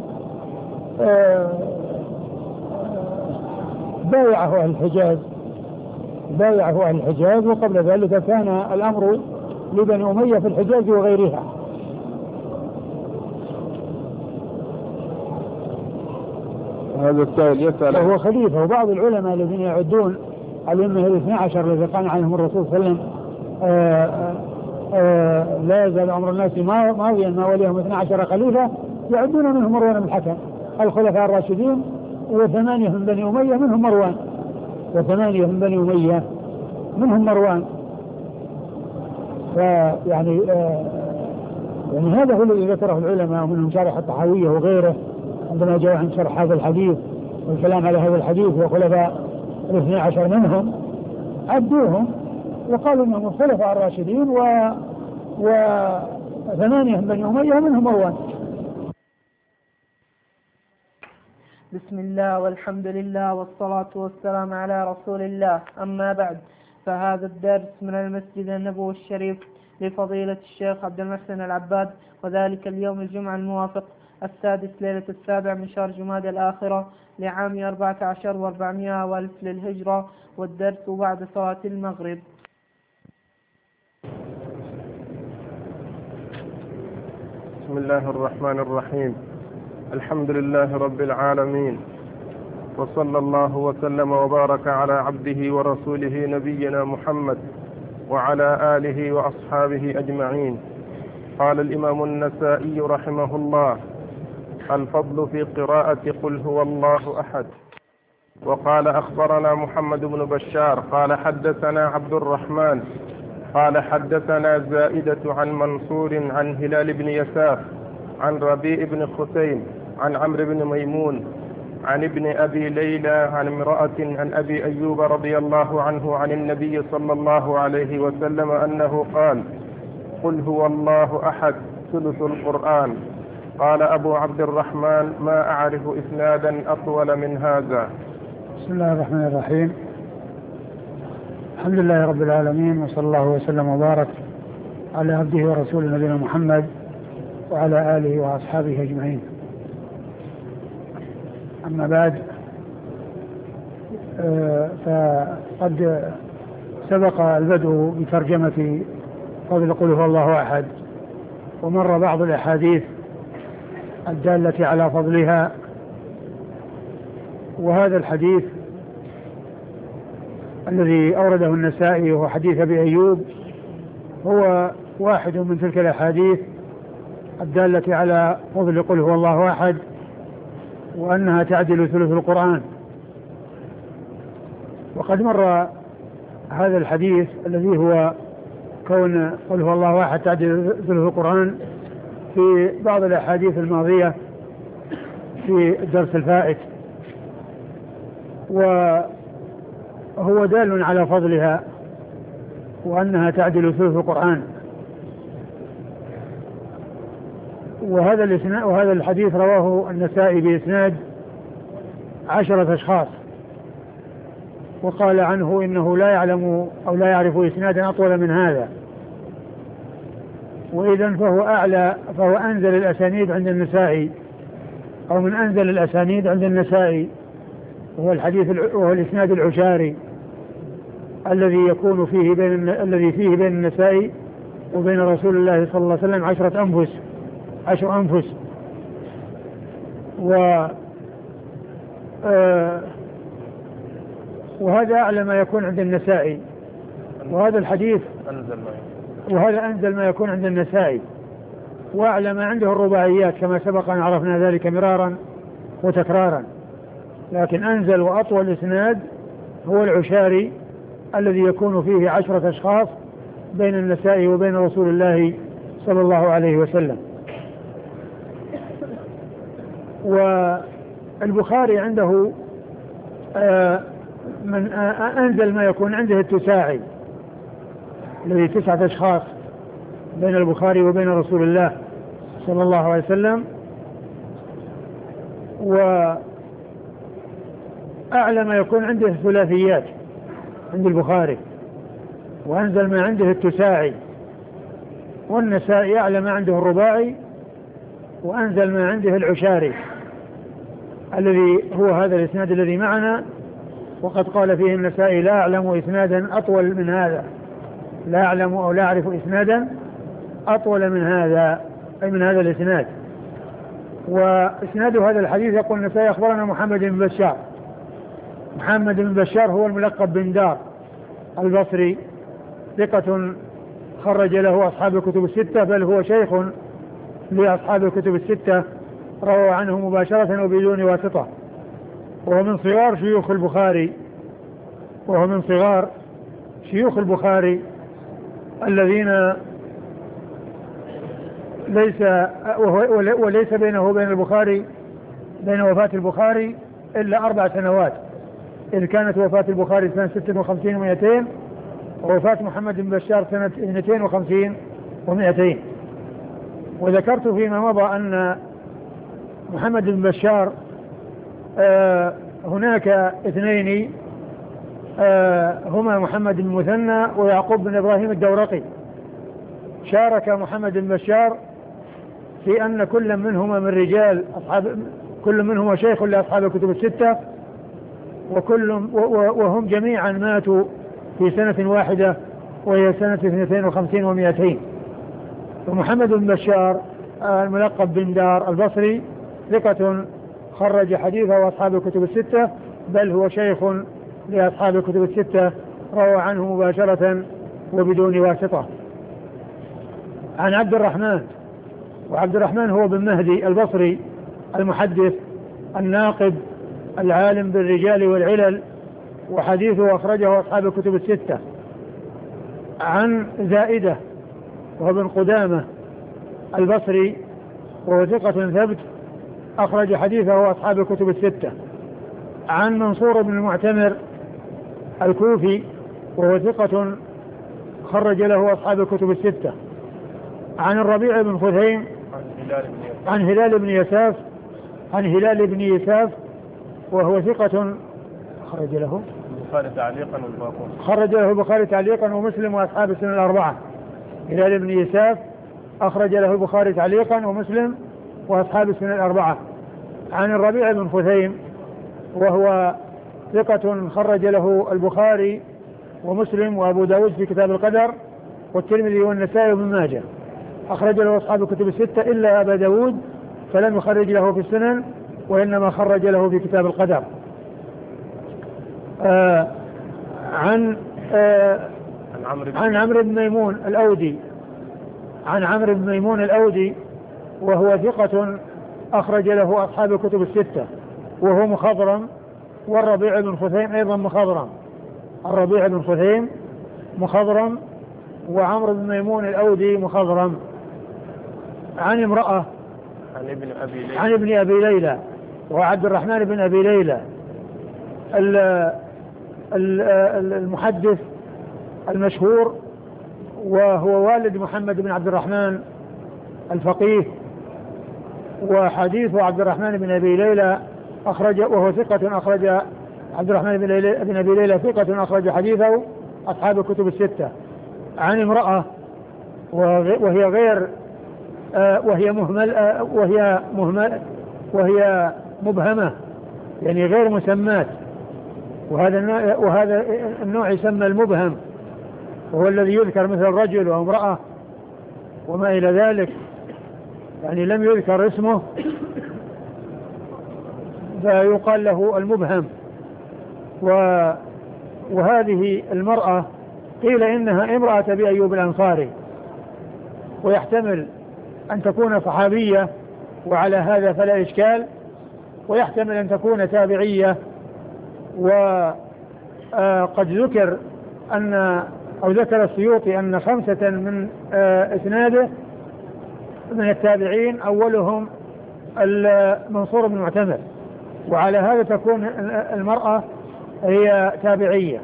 بايعه أهل الحجاز، وقبل ذلك كان الأمر لبني أمية في الحجاز وغيرها.
هذا السائل يسأل
وهو خليفة. وبعض العلماء الذين يعدون الأئمة ال12 الذي قال عنهم الرسول صلى الله عليه وسلم لا يزال أمر الناس ماضيا ما وليهم 12 خليفة، يعدون منهم مروان بن الحكم الخلفاء الراشدين، و8 من بني أمية منهم مروان، فيعني يعني هذا هو الذي ذكره العلماء، ومنهم شارح الطحاوية وغيره عندما جاء عن شرح هذا الحديث والكلام على هذا الحديث، وخلفاء 12 منهم عدوهم وقالوا انهم الخلفاء الراشدين، و8 من بني أمية منهم مروان.
بسم الله والحمد لله والصلاة والسلام على رسول الله، أما بعد، فهذا الدرس من المسجد النبوي الشريف لفضيلة الشيخ عبد المحسن العباد، وذلك اليوم الجمعة الموافق 6 ليلة 7 من شهر جمادى الآخرة لعام 14 و400 والف للهجرة، والدرس بعد صلاة المغرب.
بسم الله الرحمن الرحيم. الحمد لله رب العالمين، وصلى الله وسلم وبارك على عبده ورسوله نبينا محمد وعلى آله وأصحابه أجمعين. قال الإمام النسائي رحمه الله: الفضل في قراءة قل هو الله أحد. وقال: أخبرنا محمد بن بشار قال حدثنا عبد الرحمن قال حدثنا زائدة عن منصور عن هلال بن يساف عن ربيع بن خثيم عن عمرو بن ميمون عن ابن أبي ليلى عن امرأة عن أبي أيوب رضي الله عنه عن النبي صلى الله عليه وسلم أنه قال: قل هو الله أحد ثلث القرآن. قال أبو عبد الرحمن: ما أعرف إسنادا أطول من هذا.
بسم الله الرحمن الرحيم. الحمد لله رب العالمين، وصلى الله وسلم وبارك على عبده ورسوله نبينا محمد وعلى آله وأصحابه أجمعين. أما بعد، فقد سبق البدء بترجمة فضل قل هو الله أحد، ومر بعض الأحاديث الدالة على فضلها. وهذا الحديث الذي أورده النسائي وهو حديث أبي أيوب هو واحد من تلك الأحاديث الدالة على فضل قل هو الله أحد، وأنها تعدل ثلث القرآن. وقد مر هذا الحديث الذي هو كون قل هو الله أحد تعدل ثلث القرآن في بعض الأحاديث الماضية في الدرس الفائت، وهو دال على فضلها وأنها تعدل ثلث القرآن. وهذا الحديث رواه النسائي بإسناد 10 أشخاص، وقال عنه إنه لا يعلم أو لا يعرف إسنادا أطول من هذا. وإذن فهو أنزل الأسانيد عند النسائي، أو من أنزل الأسانيد عند النسائي، وهو الإسناد العشاري. الذي فيه بين النساء وبين رسول الله صلى الله عليه وسلم 10 أنفس. وهذا أعلى ما يكون عند النسائي، وهذا الحديث وهذا أنزل ما يكون عند النسائي، وأعلى ما عنده الرباعيات كما سبق أن عرفنا ذلك مرارا وتكرارا. لكن أنزل وأطول إسناد هو العشاري الذي يكون فيه 10 أشخاص بين النسائي وبين رسول الله صلى الله عليه وسلم. والبخاري عنده من أنزل ما يكون عنده التساعي الذي 9 أشخاص بين البخاري وبين رسول الله صلى الله عليه وسلم. وأعلى ما يكون عنده الثلاثيات عند البخاري، وأنزل ما عنده التساعي. والنسائي أعلى ما عنده الرباعي، وأنزل ما عنده العشاري الذي هو هذا الإسناد الذي معنا. وقد قال فيه النسائي: لا أعلم إسنادا أطول من هذا، لا أعلم أو لا أعرف إسنادا أطول من هذا، أي من هذا الإسناد. وإسناد هذا الحديث يقول النسائي: أخبرنا محمد بن بشار. محمد بن بشار هو الملقب بن دار البصري، ثقة خرج له أصحاب الكتب الستة، بل هو شيخ لأصحاب الكتب الستة، روى عنه مباشرة وبدون واسطة. وهو من صغار شيوخ البخاري الذين وليس بينه وبين البخاري بين وفاة البخاري إلا 4 سنوات، إذ كانت وفاة البخاري سنة 56 و200، ووفاة محمد بن بشار سنة 52 و200. وذكرت فيما مضى أن محمد بن بشار هناك 2 هما محمد بن مثنى ويعقوب بن إبراهيم الدورقي. شارك محمد بن بشار في أن كل منهما من رجال كل منهما شيخ لأصحاب الكتب الستة، وهم جميعا ماتوا في سنة واحدة وهي سنة 52 و200. ومحمد بن بشار الملقب بن دار البصري ثقة خرج حديثه أصحاب الكتب الستة، بل هو شيخ لأصحاب الكتب الستة، روى عنه مباشرة وبدون واسطة. عن عبد الرحمن، وعبد الرحمن هو بن مهدي البصري المحدث الناقد العالم بالرجال والعلل، وحديثه أخرجه أصحاب الكتب الستة. عن زائدة وهو بن قدامة البصري، وهو ثقة ثبت أخرج حديثه أصحاب الكتب الستة. عن منصور بن المعتمر الكوفي، وهو ثقة خرج له أصحاب الكتب الستة. عن الربيع بن خثيم عن هلال بن يساف وهو ثقة خرج له البخاري تعليقا ومسلم وأصحاب السنن الأربعة. هلال بن يساف أخرج له البخاري تعليقا ومسلم وأصحاب السنن الأربعة. عن الربيع بن خثيم وهو ثقة خرج له البخاري ومسلم وأبو داود في كتاب القدر، والترمذي والنسائي وابن ماجه. أخرج له أصحاب الكتب الستة إلا أبا داود فلم يخرج له في السنن، وإنما خرج له في كتاب القدر. عن عمرو بن ميمون الأودي، وهو ثقة أخرج له أصحاب الكتب الستة، وهو مخضرم. والربيع بن خثيم أيضا مخضرم، وعمرو بن ميمون الأودي مخضرم. عن امرأة عن ابن أبي ليلى، وعبد الرحمن بن أبي ليلى المحدث المشهور، وهو والد محمد بن عبد الرحمن الفقيه. وحديث عبد الرحمن بن أبي ليلى وهو ثقة أخرج عبد الرحمن بن أبي ليلى ثقة أخرج حديثه أصحاب الكتب الستة. عن امرأة وهي مبهمة، يعني غير مسمات، وهذا النوع يسمى المبهم، وهو الذي يذكر مثل رجل وامرأة وما إلى ذلك، يعني لم يذكر اسمه فيقال له المبهم. وهذه المرأة قيل إنها امرأة أبي أيوب الأنصاري، ويحتمل أن تكون صحابية وعلى هذا فلا إشكال، ويحتمل أن تكون تابعية. وقد ذكر أو ذكر السيوطي أن 5 من إسناده من التابعين أولهم منصور بن معتمر، وعلى هذا تكون المرأة هي تابعية،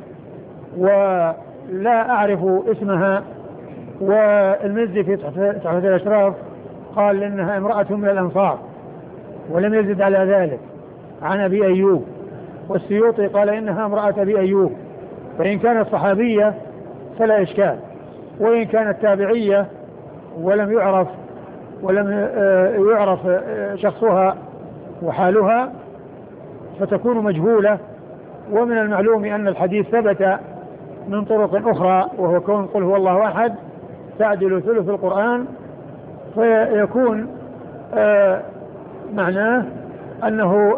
ولا أعرف اسمها. والمزي في تحفة الأشراف قال إنها امرأة من الأنصار ولم يزد على ذلك عن أبي أيوب، والسيوطي قال إنها امرأة أبي أيوب، فإن كانت صحابية فلا إشكال، وإن كانت تابعية ولم يعرف شخصها وحالها فتكون مجهولة. ومن المعلوم أن الحديث ثبت من طرق أخرى، وهو كون قل هو الله أحد تعدل ثلث القرآن، فيكون معناه أنه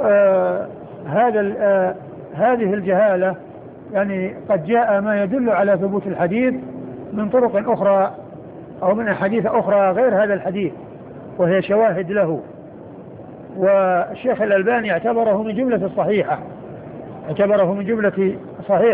هذه الجهالة يعني قد جاء ما يدل على ثبوت الحديث من طرق أخرى أو من أحاديث أخرى غير هذا الحديث، وهي شواهد له. والشيخ الألباني اعتبره من جملة الصحيحة، اعتبره من جملة صحيح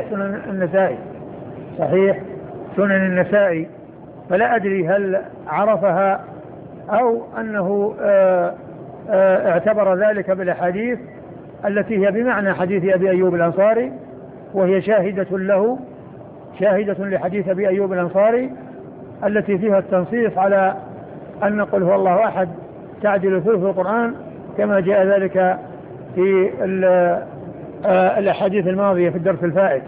سنن النسائي، فلا أدري هل عرفها أو أنه اعتبر ذلك بالأحاديث التي هي بمعنى حديث أبي أيوب الأنصاري، وهي شاهدة لحديث أبي أيوب الأنصاري التي فيها التنصيص على أن قل هو الله أحد تعدل ثلث القرآن، كما جاء ذلك في الأحاديث الماضية في الدرس الفائت.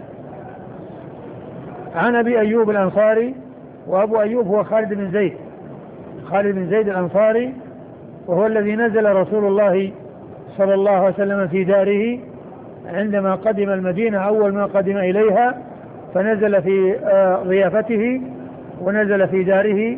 عن أبي أيوب الأنصاري، وأبو أيوب هو خالد بن زيد الأنصاري، وهو الذي نزل رسول الله صلى الله عليه وسلم في داره عندما قدم المدينة، أول ما قدم إليها فنزل في ضيافته ونزل في داره،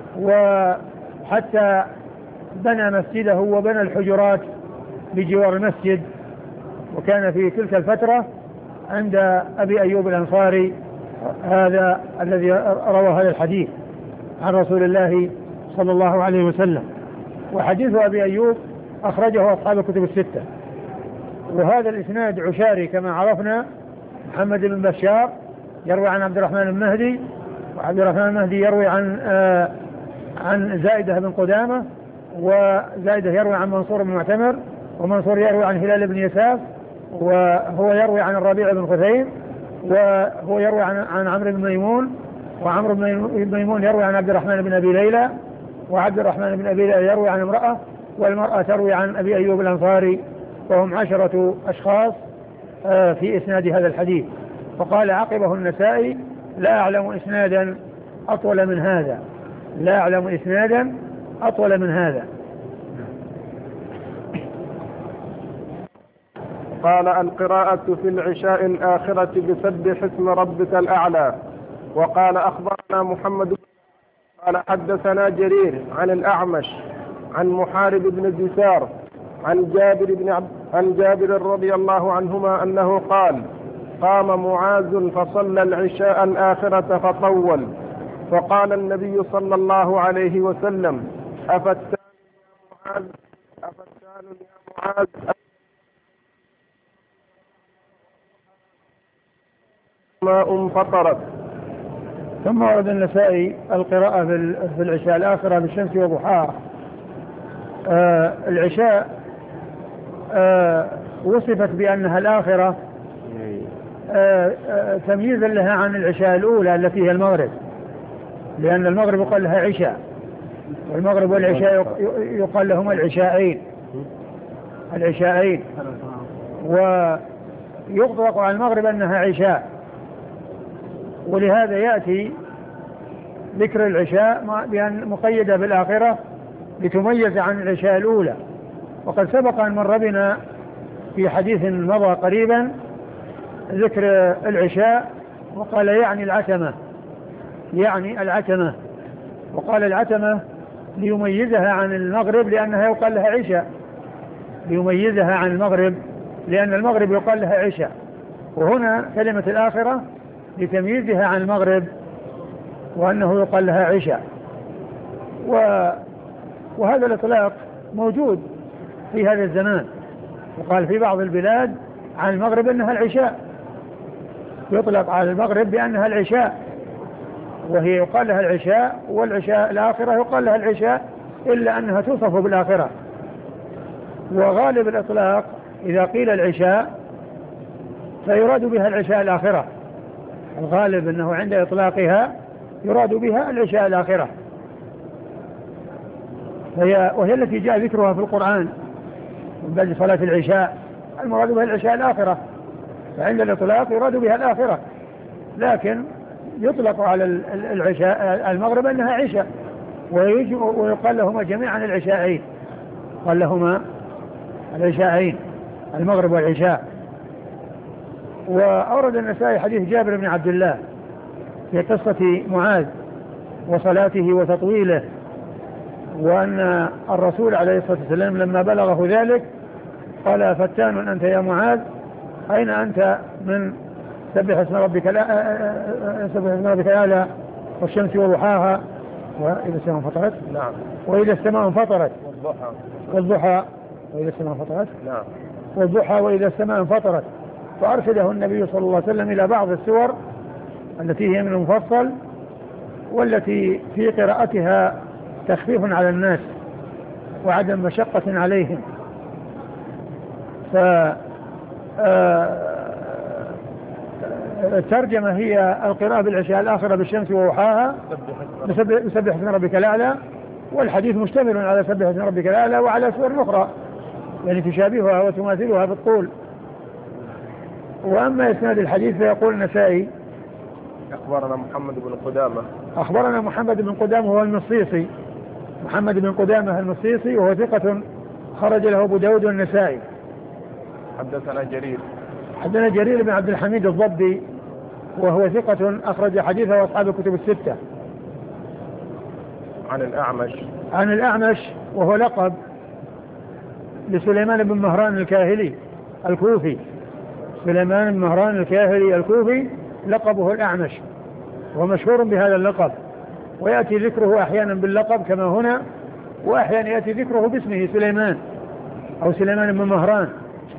وحتى بنى مسجده وبنى الحجرات بجوار المسجد. وكان في تلك الفترة عند أبي أيوب الأنصاري هذا الذي روى هذا الحديث عن رسول الله صلى الله عليه وسلم. وحديث أبي أيوب أخرجه أصحاب الكتب الستة. وهذا الإسناد عشاري كما عرفنا، محمد بن بشار يروي عن عبد الرحمن المهدي، وعبد الرحمن المهدي يروي عن زائدة بن قدامة، وزائدة يروي عن منصور بن معتمر، ومنصور يروي عن هلال بن يساف، وهو يروي عن الربيع بن خثيم، وهو يروي عن عمرو بن ميمون، وعمرو بن ميمون يروي عن عبد الرحمن بن أبي ليلى، وعبد الرحمن بن أبي ليلى يروي عن امرأة، والمرأة تروي عن أبي أيوب الأنصاري، وهم 10 أشخاص في إسناد هذا الحديث. وقال عقبه النسائي: لا أعلم إسنادا أطول من هذا.
قال: القراءة في العشاء الآخرة بسبح اسم ربك الأعلى. وقال: أخبرنا محمد قال: حدثنا جرير عن الأعمش عن محارب بن دثار عن جابر رضي الله عنهما أنه قال: قام معاذ فصلى العشاء الآخرة فطول، فقال النبي صلى الله عليه وسلم: أفتان يا معاذ ماء فطرت.
ثم ورد النسائي القراءة في العشاء الآخرة بالشمس وضحاها. العشاء وصفت بأنها الآخرة تمييزا لها عن العشاء الأولى التي هي المغرب، لأن المغرب يقال لها عشاء، والمغرب والعشاء يقال لهما العشاءين، ويطلق على المغرب أنها عشاء. ولهذا يأتي ذكر العشاء بأن مقيدة بالآخرة لتميز عن العشاء الأولى. وقد سبق أن مر بنا في حديث مضى قريبا ذكر العشاء وقال يعني العتمة، وقال العتمة ليميزها عن المغرب لأنها يقال لها عشاء، ليميزها عن المغرب لأن المغرب يقال لها عشاء، وهنا كلمة الآخرة لتمييزها عن المغرب وأنه يقال لها عشاء. وهذا الإطلاق موجود في هذا الزمان، وقال في بعض البلاد عن المغرب أنها العشاء، يطلق على المغرب بأنها العشاء، وهي يقال لها العشاء، والعشاء الآخرة يقال لها العشاء إلا أنها توصف بالآخرة. وغالب الإطلاق إذا قيل العشاء فيراد بها العشاء الآخرة، الغالب أنه عند إطلاقها يراد بها العشاء الآخرة، وهي التي جاء ذكرها في القرآن من بعد صلاة العشاء، المراد بها العشاء الآخرة، فعند الإطلاق يراد بها الآخرة، لكن يطلق على العشاء المغرب أنها عشاء، ويقال لهما جميعا العشاءين، قال لهما العشاءين المغرب والعشاء. وأورد النسائي حديث جابر بن عبد الله في قصة معاذ وصلاته وتطويله، وأن الرسول عليه الصلاة والسلام لما بلغه ذلك قال: فتان أنت يا معاذ، أين أنت من سبح اسم ربك الأعلى والشمس وضحاها وإذا السماء انفطرت؟
نعم.
وإذا السماء انفطرت والضحى وإذا السماء انفطرت؟
نعم.
والضحى وإذا السماء انفطرت. فأرشده النبي صلى الله عليه وسلم إلى بعض السور التي هي من المفصل والتي في قراءتها تخفيف على الناس وعدم مشقة عليهم. الترجمة هي القراءة بالعشاء الآخرة بالشمس وضحاها بسبح اسم ربك الأعلى، والحديث مشتمل على سبح اسم ربك الأعلى وعلى سور أخرى يعني تشابهها وتماثلها بالطول. وأما إسناد الحديث فيقول النسائي:
أخبرنا محمد بن قدامة.
أخبرنا محمد بن قدامة هو المصيصي، محمد بن قدامة المصيصي، وهو ثقة خرج له أبو داود والنسائي.
حدثنا جرير
بن عبد الحميد الضبي، وهو ثقة أخرج حديثه وأصحاب الكتب الستة. عن الأعمش وهو لقب لسليمان بن مهران الكاهلي الكوفي، سليمان بن مهران الكاهلي الكوفي لقبه الأعمش، ومشهور بهذا اللقب، ويأتي ذكره أحيانا باللقب كما هنا، وأحيانا يأتي ذكره باسمه سليمان أو سليمان بن مهران.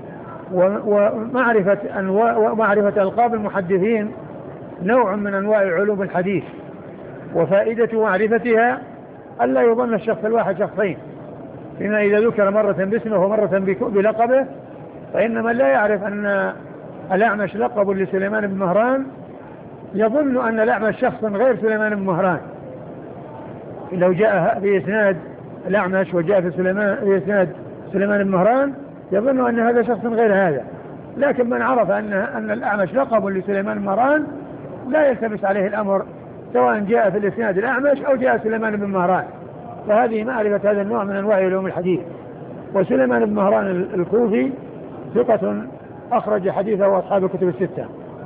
ومعرفة ألقاب المحدثين نوع من أنواع علوم الحديث، وفائدة معرفتها ألا يظن الشخص الواحد شخصين، فيما إذا ذكر مرة باسمه ومرة بلقبه، فإن من لا يعرف أن الأعمش لقب لسليمان بن مهران يظن أن الأعمش شخص غير سليمان بن مهران. لو جاء في إسناد الأعمش وجاء في إسناد سليمان بن مهران يظن أن هذا شخص غير هذا، لكن من عرف أن الأعمش لقب لسليمان بن مهران لا يلتبس عليه الأمر، سواء جاء في الإسناد الأعمش أو جاء سليمان بن مهران. فهذه معرفة هذا النوع من أنواع علوم الحديث. وسليمان بن مهران الكوفي ثقة أخرج حديثه وأصحاب الكتب الستة.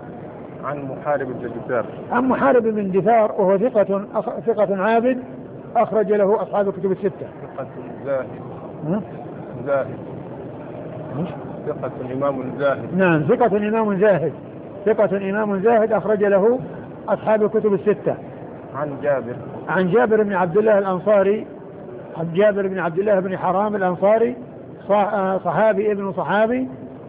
عن محارب بن دثار وهو ثقة عابد أخرج له أصحاب الكتب الستة.
ثقة إمام زاهد.
نعم، ثقة إمام زاهد أخرج له أصحاب الكتب الستة. عن جابر بن عبد الله الأنصاري، عن جابر بن عبد الله بن حرام الأنصاري، صحابي ابن صحابي،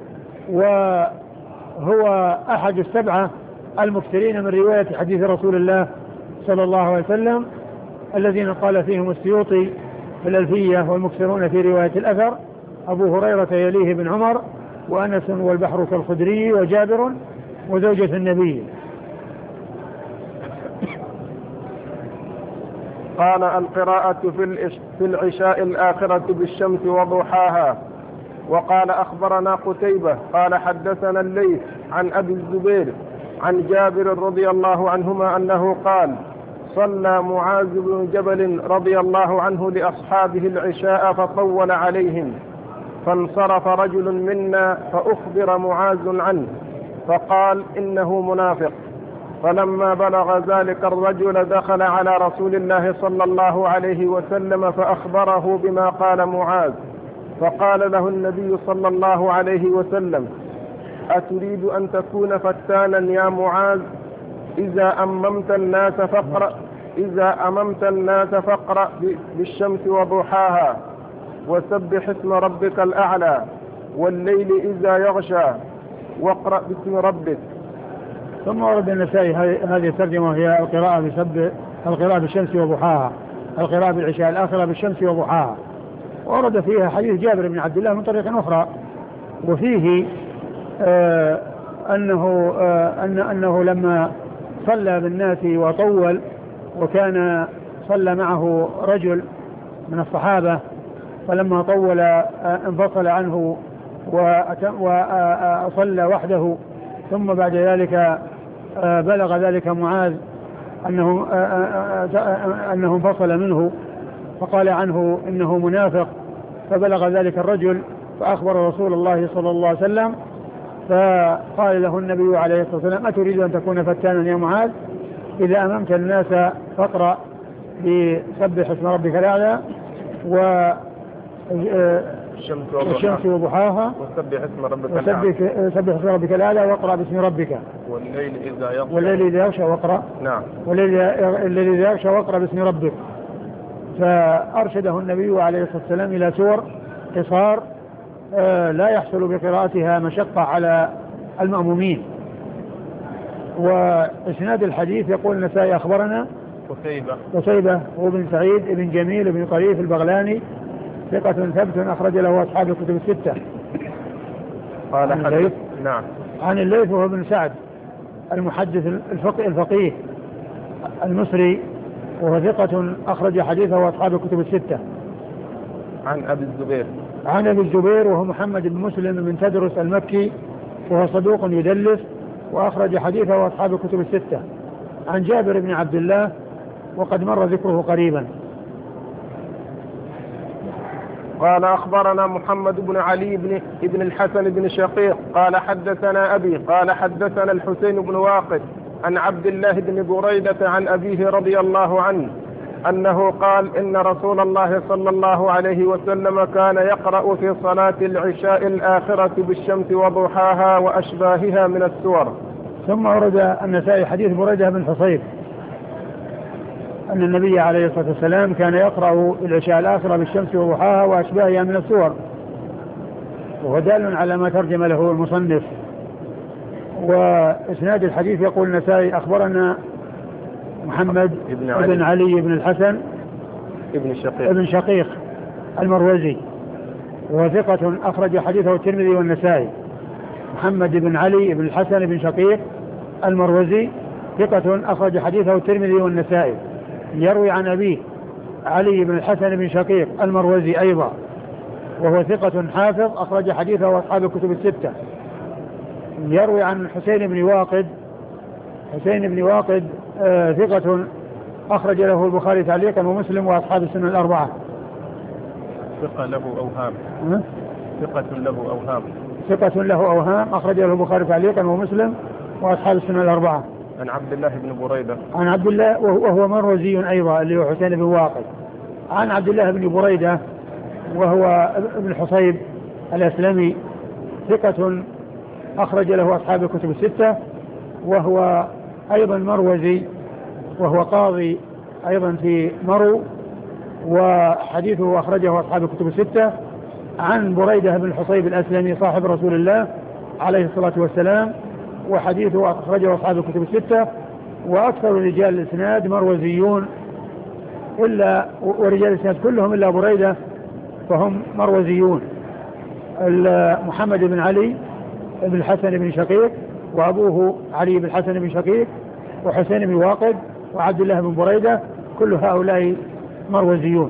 وهو أحد السبعة المكثرين من رواية حديث رسول الله صلى الله عليه وسلم الذين قال فيهم السيوطي في الألفية: والمكثرون في رواية الأثر أبو هريرة يليه بن عمر وأنس والبحر كالخدري وجابر وزوجة النبي.
قال: القراءة في العشاء الآخرة بالشمس وضحاها. وقال: أخبرنا قتيبة قال: حدثنا الليث عن أبي الزبير عن جابر رضي الله عنهما أنه قال: صلى معاذ بن جبل رضي الله عنه لأصحابه العشاء فطول عليهم، فانصرف رجل منا فأخبر معاذ عنه فقال إنه منافق. فلما بلغ ذلك الرجل دخل على رسول الله صلى الله عليه وسلم فأخبره بما قال معاذ، فقال له النبي صلى الله عليه وسلم: أتريد أن تكون فتانا يا معاذ؟ إذا أممت الناس فاقرأ بالشمس وضحاها، وسبح اسم ربك الأعلى، والليل إذا يغشى، واقرأ باسم ربك.
ثم ورد النسائي هذه الترجمة وهي القراءة بالشمس وضحاها، القراءة بالعشاء الآخرة بالشمس وضحاها. ورد فيها حديث جابر بن عبد الله من طريق أخرى، وفيه أنه لما صلى بالناس وطول، وكان صلى معه رجل من الصحابة، فلما طول انفصل عنه وصلى وحده، ثم بعد ذلك بلغ ذلك معاذ أنه انفصل منه، فقال عنه إنه منافق. فبلغ ذلك الرجل فأخبر رسول الله صلى الله عليه وسلم، فقال له النبي عليه الصلاة والسلام: أتريد أن تكون فتانا يا معاذ؟ إذا أممت الناس فاقرأ بسبح اسم ربك الأعلى والشمس وضحاها،
وسبح اسم
ربك الأعلى، واقرأ باسم ربك، والليل إذا يغشى واقرأ،
نعم،
والليل إذا يغشى واقرأ باسم ربك. فأرشده النبي عليه الصلاة والسلام إلى سور قصار لا يحصل بقراءتها مشقة على المأمومين. وإسناد الحديث يقول النسائي: أخبرنا قتيبة هو بن سعيد بن جميل بن طريف البغلاني، ثقة ثبت أخرج له أصحاب الكتب الستة. عن الليث وهو بن سعد المحدث الفقيه المصري، وهو ثقة أخرج حديثه أصحاب الكتب الستة. عن أبي الزبير وهو محمد بن مسلم بن تدرس المكي، وهو صدوق يدلس، وأخرج حديثه أصحاب الكتب الستة. عن جابر بن عبد الله، وقد مر ذكره قريبا.
قال: أخبرنا محمد بن علي بن الحسن بن شقيق قال: حدثنا أبي قال: حدثنا الحسين بن واقد عن عبد الله بن بريدة عن أبيه رضي الله عنه أنه قال: إن رسول الله صلى الله عليه وسلم كان يقرأ في صلاة العشاء الآخرة بالشمس وضحاها وأشباهها من السور.
ثم ورد النسائي حديث بريدة بن حصيب أن النبي عليه الصلاة والسلام كان يقرأ العشاء الآخرة بالشمس وضحاها وأشباهها من السور، وهو دال على ما ترجم له المصنف. وإسناد الحديث يقول النسائي: أخبرنا محمد بن علي بن الحسن ابن شقيق المروزي، وهو ثقة أخرج حديثه الترمذي والنسائي. محمد بن علي بن الحسن بن شقيق المروزي ثقة أخرج حديثه الترمذي والنسائي، يروي عن أبيه علي بن الحسن بن شقيق المروزي أيضا، وهو ثقة حافظ أخرج حديثه أصحاب الكتب الستة. يروي عن حسين بن واقد ثقة أخرج له البخاري تعليقا ومسلم وأصحاب السنة الأربعة.
ثقة له أوهام أخرج له البخاري تعليقا ومسلم وأصحاب السنة الأربعة.
عن عبد الله وهو مروزي أيضا اللي هو حسين بن واقد. عن عبد الله بن بريدة وهو ابن حصيب الأسلمي، ثقة أخرج له أصحاب الكتب الستة، وهو أيضا مروزي، وهو قاضي أيضا في مرو، وحديثه أخرجه أصحاب الكتب الستة. عن بريدة بن حصيب الأسلمي صاحب رسول الله عليه الصلاة والسلام، وحديثه أخرجه أصحاب الكتب الستة. وأكثر رجال الإسناد مروزيون، ورجال الإسناد كلهم إلا بريدة فهم مروزيون. محمد بن علي بن الحسن بن شقيق، وأبوه علي بن الحسن بن شقيق، وحسين بن واقد، وعبد الله بن بريدة، كل هؤلاء مروزيون.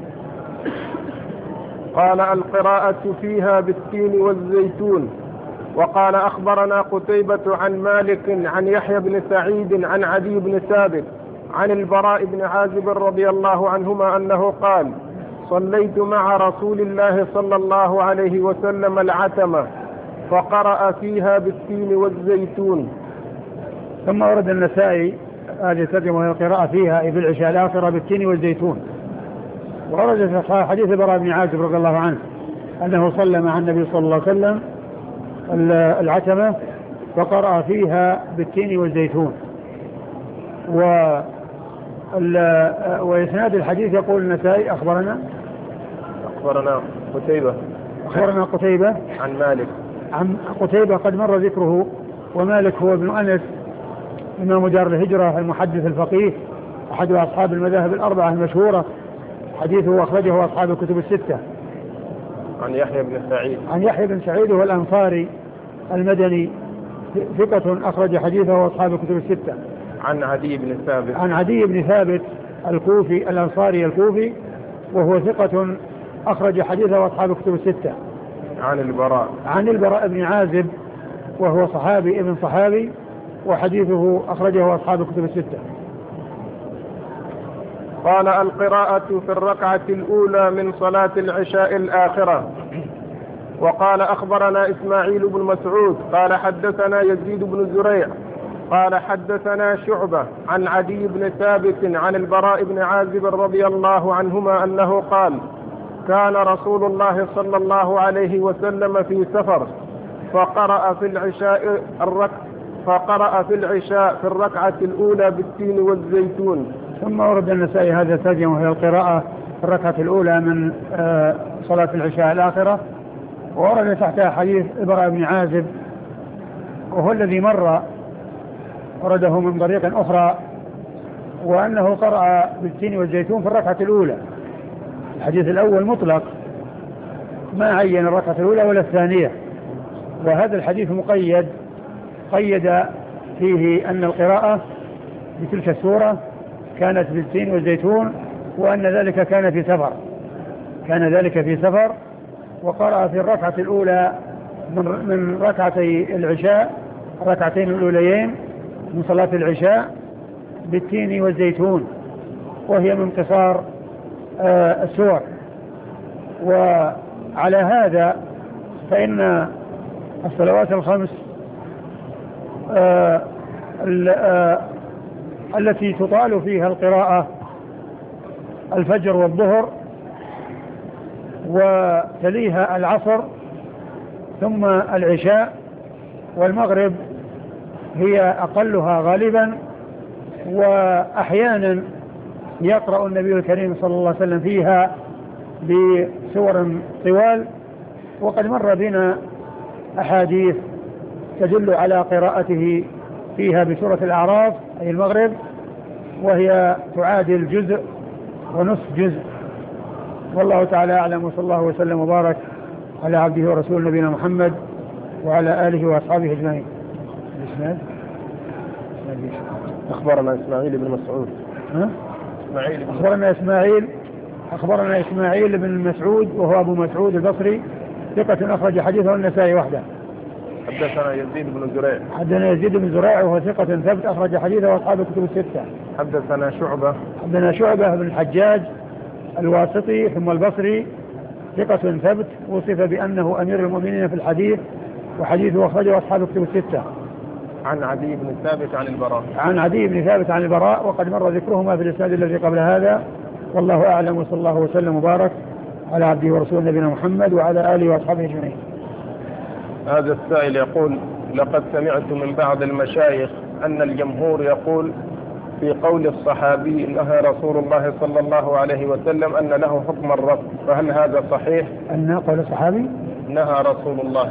قال: القراءة فيها بالتين والزيتون. وقال: أخبرنا قتيبة عن مالك عن يحيى بن سعيد عن عدي بن ثابت عن البراء بن عازب رضي الله عنهما أنه قال: صليت مع رسول الله صلى الله عليه وسلم العتمة، فقرأ فيها بالتين والزيتون.
ثم ورد النسائي هذه الترجمة وهي القراءة فيها أي بالعشاء الآخرة بالتين والزيتون. ورد في حديث البراء بن عازب رضي الله عنه أنه صلى مع النبي صلى الله عليه وسلم العتمة فقرأ فيها بالتين والزيتون. وإسناد الحديث يقول النسائي أخبرنا قتيبة
عن مالك.
عن قتيبة قد مر ذكره. ومالك هو ابن أنس إمام دار الهجرة المحدث الفقيه أحد أصحاب المذاهب الأربعة المشهورة. حديثه أخرجه أصحاب الكتب الستة.
عن يحيى بن سعيد هو الأنصاري المدني ثقة أخرج حديثه أصحاب الكتب الستة. عن عدي بن ثابت
الكوفي الأنصاري الكوفي وهو ثقة أخرج حديثه أصحاب الكتب الستة. عن البراء بن عازب وهو صحابي ابن صحابي وحديثه أخرجه أصحاب الكتب الستة.
قال القراءة في الركعة الأولى من صلاة العشاء الآخرة. وقال أخبرنا إسماعيل بن مسعود قال حدثنا يزيد بن زريع قال حدثنا شعبة عن عدي بن ثابت عن البراء بن عازب رضي الله عنهما أنه قال كان رسول الله صلى الله عليه وسلم في سفر فقرأ في العشاء في الركعة الأولى بالتين والزيتون.
ثم ورد النسائي هذا الترجمة وهي القراءة في الركعة الأولى من صلاة العشاء الآخرة. وورد تحتها حديث البراء بن عازب وهو الذي مر ورده من طريق أخرى وأنه قرأ بالتين والزيتون في الركعة الأولى. الحديث الأول مطلق ما عين الركعة الأولى ولا الثانية. وهذا الحديث مقيد قيد فيه أن القراءة بتلك السورة كانت بالتين والزيتون وأن ذلك كان ذلك في سفر وقرأ في الركعة الأولى من ركعتي العشاء الركعتين الأوليين من صلاة العشاء بالتين والزيتون وهي من قصار السور. وعلى هذا فإن الصلوات الخمس التي تطال فيها القراءة الفجر والظهر وتليها العصر ثم العشاء والمغرب هي أقلها غالبا. وأحيانا يقرأ النبي الكريم صلى الله عليه وسلم فيها بسور طوال. وقد مر بنا أحاديث تدل على قراءته فيها بسورة الأعراف أي المغرب وهي تعادل جزء ونصف جزء. والله تعالى أعلم وصلى الله وسلم وبارك على عبده ورسول نبينا محمد وعلى آله وأصحابه أجمعين.
أخبرنا إسماعيل بن مسعود
أخبرنا إسماعيل بن مسعود وهو أبو مسعود البصري ثقة أخرج حديثه النسائي وحده.
حدثنا يزيد بن زريع وهو ثقة ثبت أخرج حديثه وأصحاب الكتب الستة. حدثنا شعبة بن الحجاج الواسطي ثم البصري ثقة ثبت وصف بأنه أمير المؤمنين في الحديث وحديثه أخرجه أصحاب الكتب الستة. عن عدي بن
ثابت عن البراء وقد مر ذكرهما في الإسناد الذي قبل هذا. والله أعلم وصلى الله وسلم وبارك على عبده ورسول نبينا محمد وعلى آله وأصحابه أجمعين.
هذا السائل يقول لقد سمعت من بعض المشايخ أن الجمهور يقول في قول الصحابي نهى رسول الله صلى الله عليه وسلم أن له حكم الرفض فهل هذا صحيح؟
أن قول الصحابي
نهى رسول الله.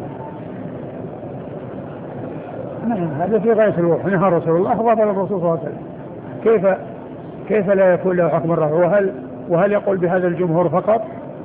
نعم هذا في غاية الوضوح. نهى رسول الله وبطل الرسول صلى الله عليه وسلم. كيف لا يكون له حكم الرفض؟ وهل يقول بهذا الجمهور فقط؟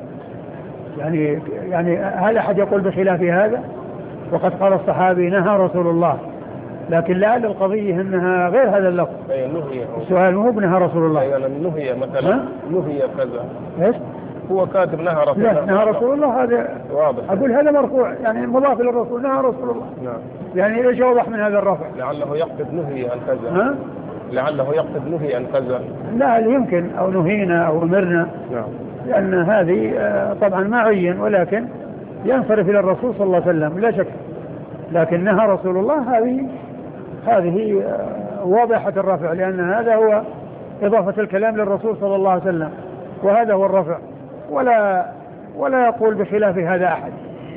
يعني هل أحد يقول بخلاف هذا؟ وقد قال الصحابي نهى رسول الله لكن لعل القضية أنها غير هذا اللفظ. السؤال مو بنهى رسول الله
نهي مثلا نهي كذا
إيش؟
هو كاتب نهى رسول الله.
نهى رسول الله هذا واضح. أقول هذا مرفوع يعني مضاف للرسول نهى رسول الله.
نعم.
يعني إيش أوضح من هذا الرفع؟
لعله يقصد نهي عن كذا. لعله يقصد نهي عن كذا.
لا يمكن أو نهينا أو أمرنا.
نعم.
لأن هذه طبعا ما عين ولكن ينصرف إلى الرسول صلى الله عليه وسلم لا شك، لكن نهى رسول الله هذه واضحة الرفع، لأن هذا هو إضافة الكلام للرسول صلى الله عليه وسلم، وهذا هو الرفع، ولا يقول بخلاف هذا أحد.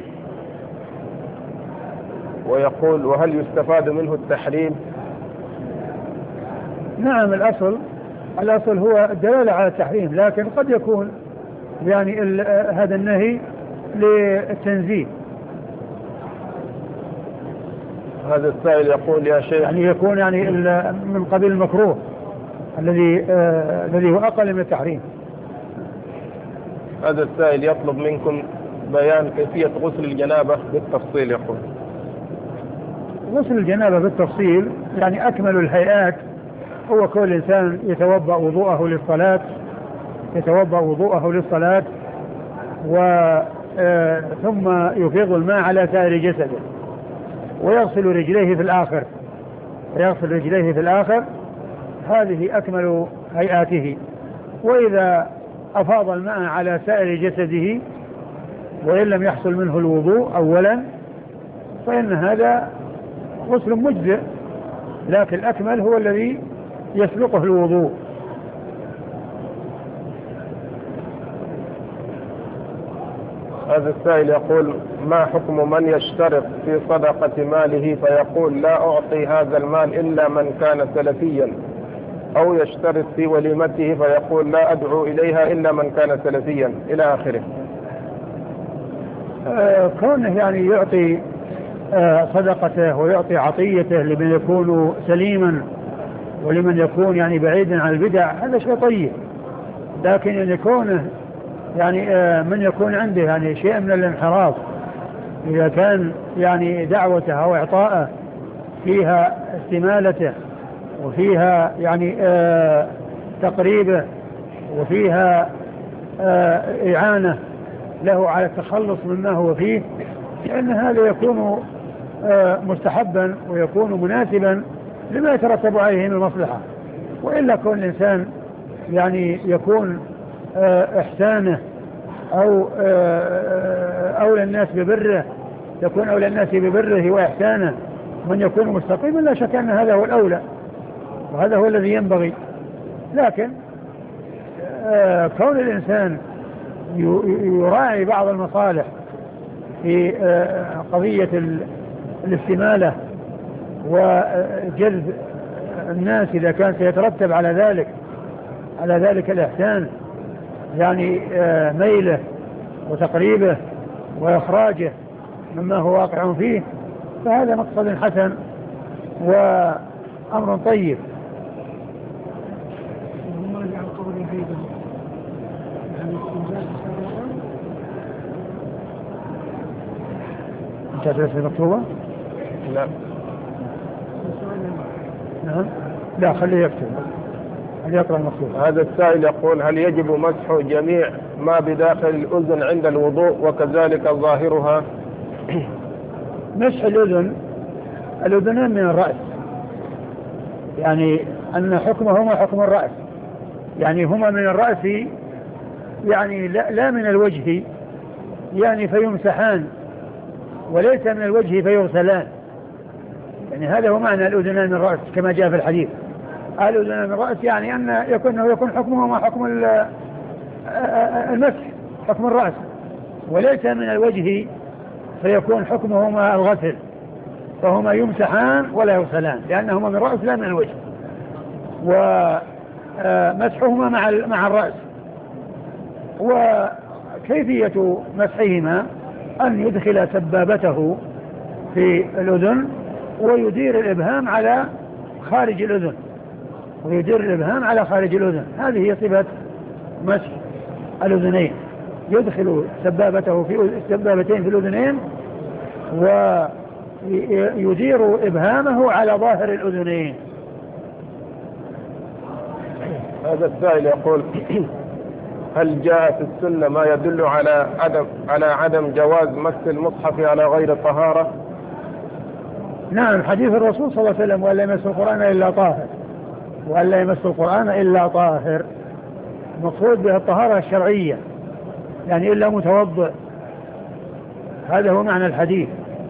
ويقول: وهل يستفاد منه التحريم؟
نعم، الأصل هو الدلالة على التحريم، لكن قد يكون يعني هذا النهي للتنزيه.
هذا السائل يقول: يا شيخ،
يعني يكون يعني من قبيل المكروه الذي هو أقل من التحريم.
هذا السائل يطلب منكم بيان كيفية غسل الجنابة بالتفصيل. يقول:
غسل الجنابة بالتفصيل يعني أكمل الهيئات هو كل إنسان يتوضأ وضوءه للصلاة ثم يفيض الماء على سائر جسده ويغسل رجليه في الآخر، هذه أكمل هيئاته. وإذا أفاض الماء على سائر جسده وإن لم يحصل منه الوضوء أولا فإن هذا غسل مجزئ، لكن الأكمل هو الذي يسبقه الوضوء.
هذا السائل يقول: ما حكم من يشترط في صدقة ماله فيقول: لا أعطي هذا المال إلا من كان سلفيا، أو يشترط في وليمته فيقول: لا أدعو إليها إلا من كان سلفيا، إلى آخره؟
كونه يعني يعطي صدقته ويعطي عطيته لمن يكون سليما ولمن يكون يعني بعيدا عن البدع، هذا شيء طيب، لكن أن يكون يعني من يكون عنده يعني شيء من الانحراف، إذا كان يعني دعوته أو إعطاءه فيها استمالته وفيها يعني تقريبه وفيها إعانة له على التخلص مما هو فيه، لأن هذا يكون مستحبا ويكون مناسبا لما يترتب عليه من المصلحة. وإلا كون الإنسان يعني يكون إحسانه أو أولى الناس ببره، يكون أولى الناس ببره وإحسانه من يكون مستقيما، لا شك أن هذا هو الأولى وهذا هو الذي ينبغي. لكن كون الإنسان يراعي بعض المصالح في قضية الاستمالة وجذب الناس إذا كان سيترتب على ذلك الإحسان، يعني ميله وتقريبه وإخراجه مما هو واقع فيه، فهذا مقصد حسن وأمر طيب. انت تدرس المكتوبة؟
لا.
نعم. لا، خليه يكتب، خليه يقرأ المكتوبة.
هذا السائل يقول: هل يجب مسح جميع ما بداخل الأذن عند الوضوء وكذلك ظاهرها؟
مسح الأذنين من الرأس، يعني أن حكمهما حكم الرأس، يعني هما من الرأس، يعني لا من الوجه، يعني فيمسحان، وليس من الوجه فيغسلان، يعني هذا هو معنى الأذنان من الرأس كما جاء في الحديث. الأذنان من الرأس يعني أن يكون حكمهما حكم المسح، حكم الرأس، وليس من الوجه فيكون حكمهما الغسل، فهما يمسحان ولا يغسلان لأنهما من الرأس لا من الوجه، ومسحهما مع الرأس. وكيفية مسحهما أن يدخل سبابته في الأذن ويدير الإبهام على خارج الأذن، هذه هي صفة مسح الأذنين، يدخل سبابته في السبابتين في الأذنين ويدير إبهامه على ظاهر الأذنين.
هذا السائل يقول: هل جاء في السنة ما يدل على عدم جواز مس المصحف على غير طهارة؟
نعم، حديث الرسول صلى الله عليه وسلم: وأن لا يمس القرآن إلا طاهر، مقصود به الطهارة الشرعية، يعني إلا متوضئ، هذا هو معنى الحديث.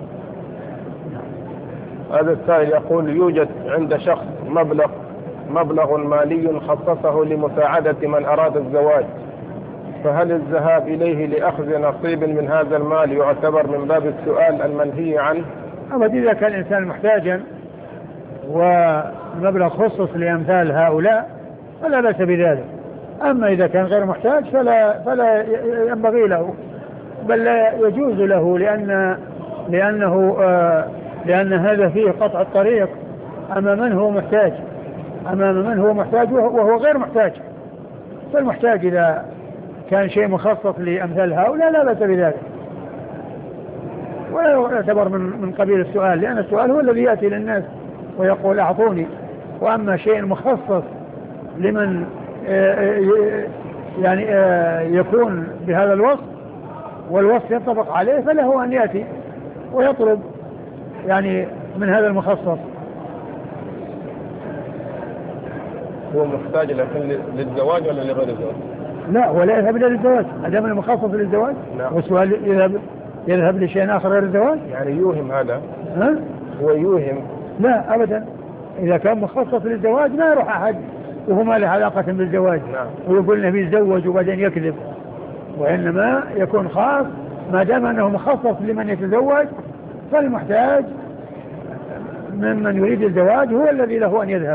هذا السائل يقول يوجد عند شخص مبلغ مالي خصصه لمساعدة من أراد الزواج، فهل الذهاب إليه لأخذ نصيب من هذا المال يعتبر من باب السؤال المنهي عنه؟
أبدا، إذا كان الإنسان محتاجا ومبلغ خصص لأمثال هؤلاء فلا بأس بذلك. أما إذا كان غير محتاج فلا ينبغي له، بل لا يجوز له، لأن هذا فيه قطع الطريق أمام من هو محتاج وهو غير محتاج. فالمحتاج إذا كان شيء مخصص لأمثال هؤلاء لا بأس بذلك، ولا يعتبر من قبيل السؤال، لأن السؤال هو الذي يأتي للناس ويقول أعطوني. وأما شيء مخصص لمن يعني يكون بهذا الوصف والوصف ينطبق عليه، فله أن يأتي ويطلب يعني من هذا المخصص.
هو محتاج لكن للزواج ولا لغير الزواج؟
لا، ولا يذهب إلى للزواج أدام المخصص للزواج. والسؤال يذهب لشيء آخر غير الزواج،
يعني يوهم هذا.
ها؟
هو يوهم.
لا أبدا، إذا كان مخصص للزواج ما يروح أحد وهو ما له علاقة بالزواج ويقول انه بيتزوج وبعدين يكذب، وإنما يكون خاص ما دام أنه مخصص لمن يتزوج، فالمحتاج ممن يريد الزواج هو الذي له أن يذهب.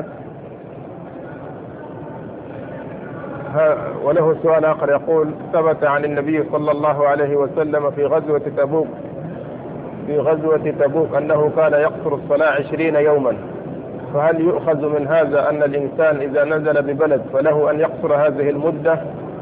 وله سؤال آخر يقول ثبت عن النبي صلى الله عليه وسلم في غزوة تبوك أنه كان يقصر الصلاة 20 يوما، فهل يؤخذ من هذا أن الإنسان إذا نزل ببلد فله أن يقصر هذه المدة؟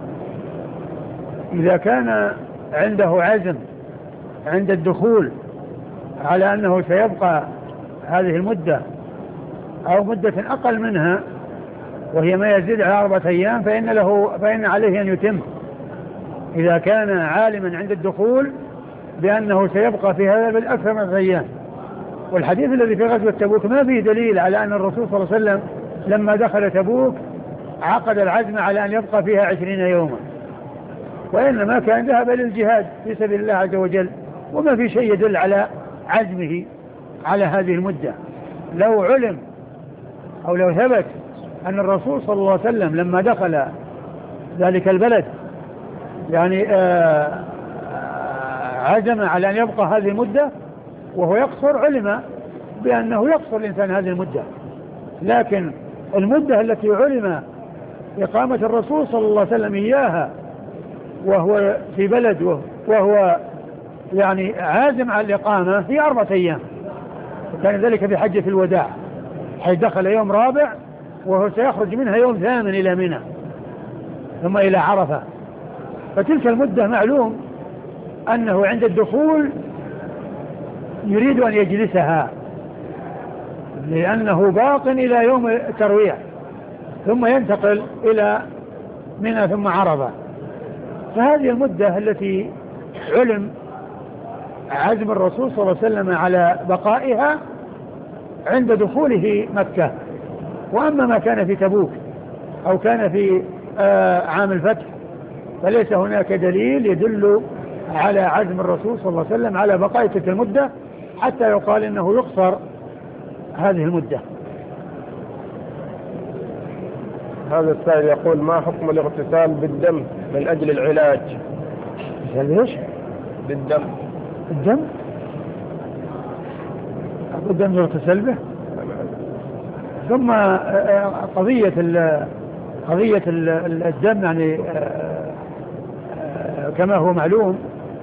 إذا كان عنده عزم عند الدخول على أنه سيبقى هذه المدة أو مدة أقل منها وهي ما يزيد على 4 أيام فإن عليه أن يتم، إذا كان عالما عند الدخول بأنه سيبقى في هذا البلد أكثر من 4 أيام. والحديث الذي في غزوة تبوك ما فيه دليل على أن الرسول صلى الله عليه وسلم لما دخل تبوك عقد العزم على أن يبقى فيها 20 يوما، وإنما كان ذهب للجهاد في سبيل الله عز وجل، وما في شيء يدل على عزمه على هذه المدة. لو علم أو لو ثبت أن الرسول صلى الله عليه وسلم لما دخل ذلك البلد يعني عزم على أن يبقى هذه المدة وهو يقصر، علم بأنه يقصر الإنسان هذه المدة. لكن المدة التي علم إقامة الرسول صلى الله عليه وسلم إياها وهو في بلد وهو يعني عازم على الإقامة هي 4 أيام، وكان ذلك في حجة الوداع حيث دخل يوم 4 وهو سيخرج منها يوم 8 إلى منى ثم إلى عرفة. فتلك المدة معلوم أنه عند الدخول يريد أن يجلسها لأنه باق إلى يوم الترويع ثم ينتقل إلى منى ثم عرفة. فهذه المدة التي علم عزم الرسول صلى الله عليه وسلم على بقائها عند دخوله مكة. وأما ما كان في تبوك أو كان في عام الفتح فليس هناك دليل يدل على عزم الرسول صلى الله عليه وسلم على بقاء تلك المدة حتى يقال إنه يقصر هذه المدة.
هذا السائل يقول ما حكم الاغتسال بالدم من أجل العلاج؟
ليش؟
بالدم.
الدم يغتسل به. ثم قضية الدم يعني كما هو معلوم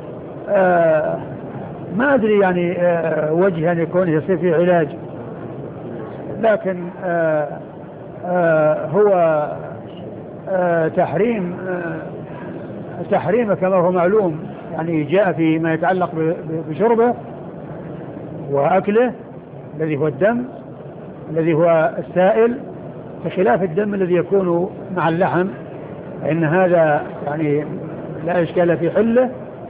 ما أدري يعني وجه أن يكون يصير فيه علاج، لكن هو تحريم كما هو معلوم يعني جاء في ما يتعلق بشربه وأكله الذي هو الدم الذي هو السائل، بخلاف الدم الذي يكون مع اللحم، فإن هذا يعني لا إشكال في حله.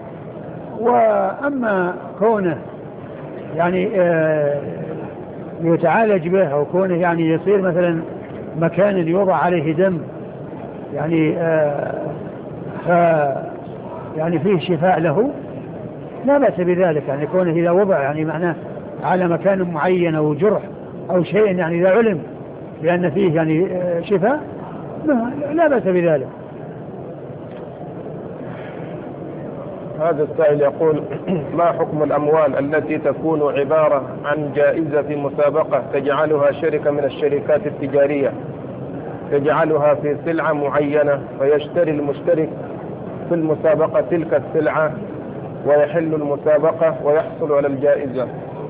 وأما كونه يعني يتعالج به أو كونه يعني يصير مثلا مكان يوضع عليه دم يعني يعني فيه شفاء له، لا بأس بذلك، يعني كونه إذا وضع يعني معناه على مكان معين أو جرح أو شيء، يعني إذا علم بأن فيه يعني شفاء لا بأس بذلك.
هذا السائل يقول: ما حكم الأموال التي تكون عبارة عن جائزة في مسابقة تجعلها شركة من الشركات التجارية تجعلها في سلعة معينة، فيشتري المشترك في المسابقة تلك السلعة ويحل المسابقة ويحصل على الجائزة؟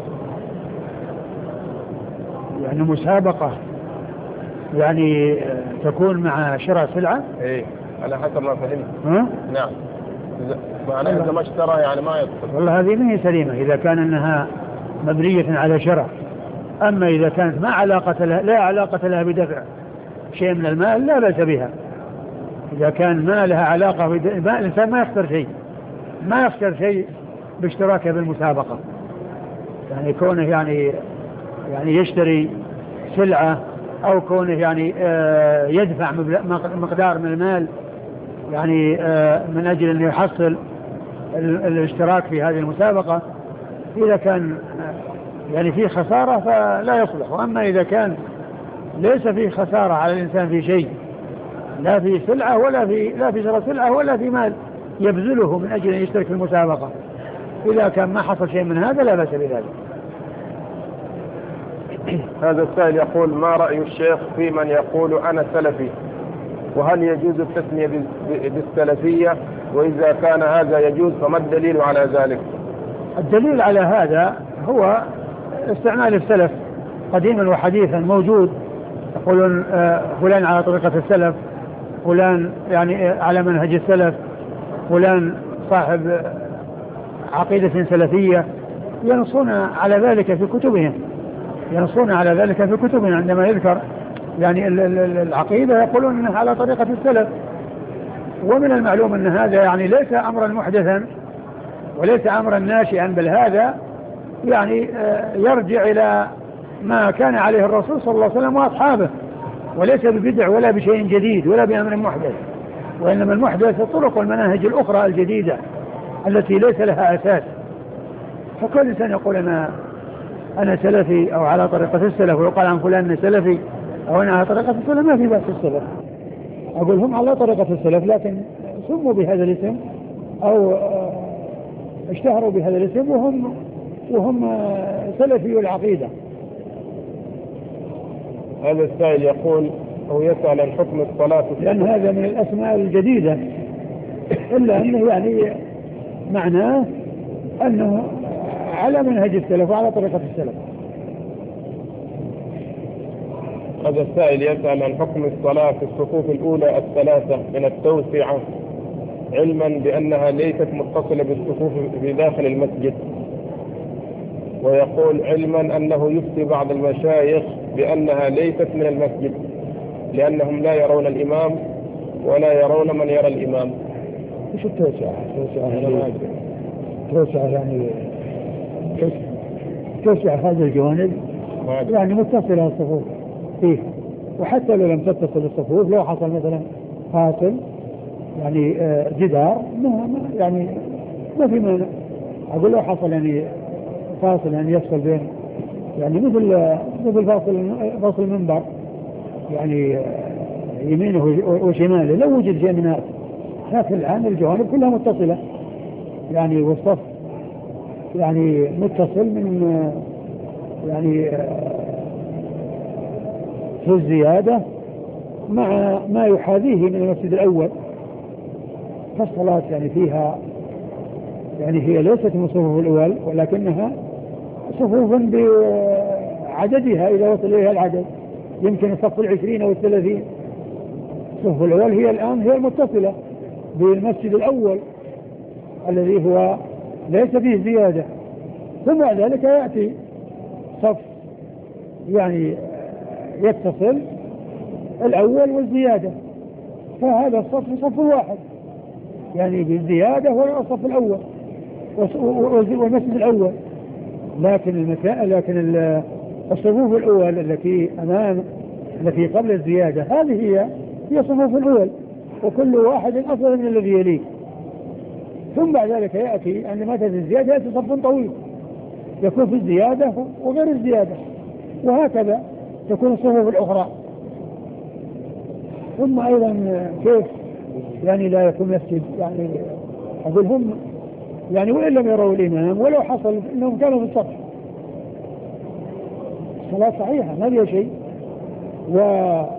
يعني مسابقة يعني تكون مع شراء سلعة؟
ايه على حسب ما فهمت. نعم، معناه إذا ما اشترى يعني ما يدخل.
والله هذه ما هي سليمة إذا كان أنها مبنية على شراء. أما إذا كانت ما علاقة لها، لا علاقة لها بدفع شيء من المال، لا بأس بها. إذا كان ما لها علاقة الإنسان ما يخسر شيء باشتراكه بالمسابقة. يعني كونه يعني يشتري سلعة أو كونه يعني يدفع مقدار من المال يعني من أجل أن يحصل الاشتراك في هذه المسابقة، إذا كان يعني فيه خسارة فلا يصلح. وأما إذا كان ليس فيه خسارة على الإنسان في شيء، لا في سلعة لا في شراء سلعة ولا في مال يبذله من أجل أن يشترك في المسابقة، إذا كان ما حصل شيء من هذا لا بأس بذلك.
هذا السائل يقول: ما رأي الشيخ في من يقول أنا سلفي، وهل يجوز التسمية بالسلفية؟ وإذا كان هذا يجوز فما الدليل على ذلك؟
الدليل على هذا هو استعمال السلف قديما وحديثا موجود. يقولون فلان على طريقة السلف، فلان يعني على منهج السلف، فلان صاحب عقيدة سلفية، ينصون على ذلك في كتبهم عندما يذكر يعني العقيدة يقولون انها على طريقة السلف. ومن المعلوم ان هذا يعني ليس امرا محدثا وليس امرا ناشئا، بل هذا يعني يرجع الى ما كان عليه الرسول صلى الله عليه وسلم واصحابه، وليس ببدع ولا بشيء جديد ولا بامر محدث، وانما المحدث الطرق والمناهج الاخرى الجديدة التي ليس لها اساس. فكل انسان يقول انا سلفي او على طريقة السلف، ويقال عن فلان سلفي او انا على طريقة السلف، ما في بأس السلف. اقول هم على طريقة السلف لكن سموا بهذا الاسم او اشتهروا بهذا الاسم وهم سلفي العقيدة.
هذا السائل يقول أو يسأل عن حكم الصلاة،
لأن هذا من الأسماء الجديدة، إلا أنه يعني معناه أنه على منهج السلف وعلى طريقة السلف.
هذا السائل يسأل عن حكم الصلاة في الصفوف الأولى الثلاثة من التوسعة، علما بأنها ليست متصلة بالصفوف في داخل المسجد، ويقول علما أنه يفتي بعض المشايخ بأنها ليست من المسجد لأنهم لا يرون الإمام ولا يرون من يرى الإمام.
وش التوسعة؟ توسعة يعني توسعة هذا الجوانب يعني متصلة الصفوف فيه، وحتى لو لم تتصل الصفوف لو حصل مثلا فاصل يعني جدار يعني ما في مانع. أقول لو حصل يعني فاصل يعني يفصل بين يعني مثل فاصل المنبر يعني يمينه وشماله، لو وجد شيء من هذا، لكن الآن الجوانب كلها متصلة يعني، والصف يعني متصل من يعني في الزيادة مع ما يحاذيه من المسجد الأول. فالصلاة يعني فيها يعني هي ليست من صفوف الأول ولكنها صفوف بعددها إذا وصل إليها العدد، يمكن الصف 20 أو 30. الصف الأول هي الآن هي المتصلة بالمسجد الأول الذي هو ليس فيه زيادة، ثم بعد ذلك يأتي صف يعني يتصل الأول والزيادة، فهذا الصف صف واحد يعني بالزيادة هو الصف الأول والمسجد الأول. لكن الصفوف الأول التي أمام التي قبل الزيادة هذه هي صفوف الأول، وكل واحد أفضل من الذي يليه. ثم بعد ذلك يأتي عندما تأتي الزيادة يأتي صف طويل يكون في الزيادة وغير الزيادة، وهكذا تكون الصفوف الأخرى. ثم أيضا كيف يعني لا يكون مسجد؟ يعني أقول هم يعني وإن لم يروا الإمام ولو حصل أنهم كانوا في الصف الصلاة صحيحة ما فيها شيء. وعلو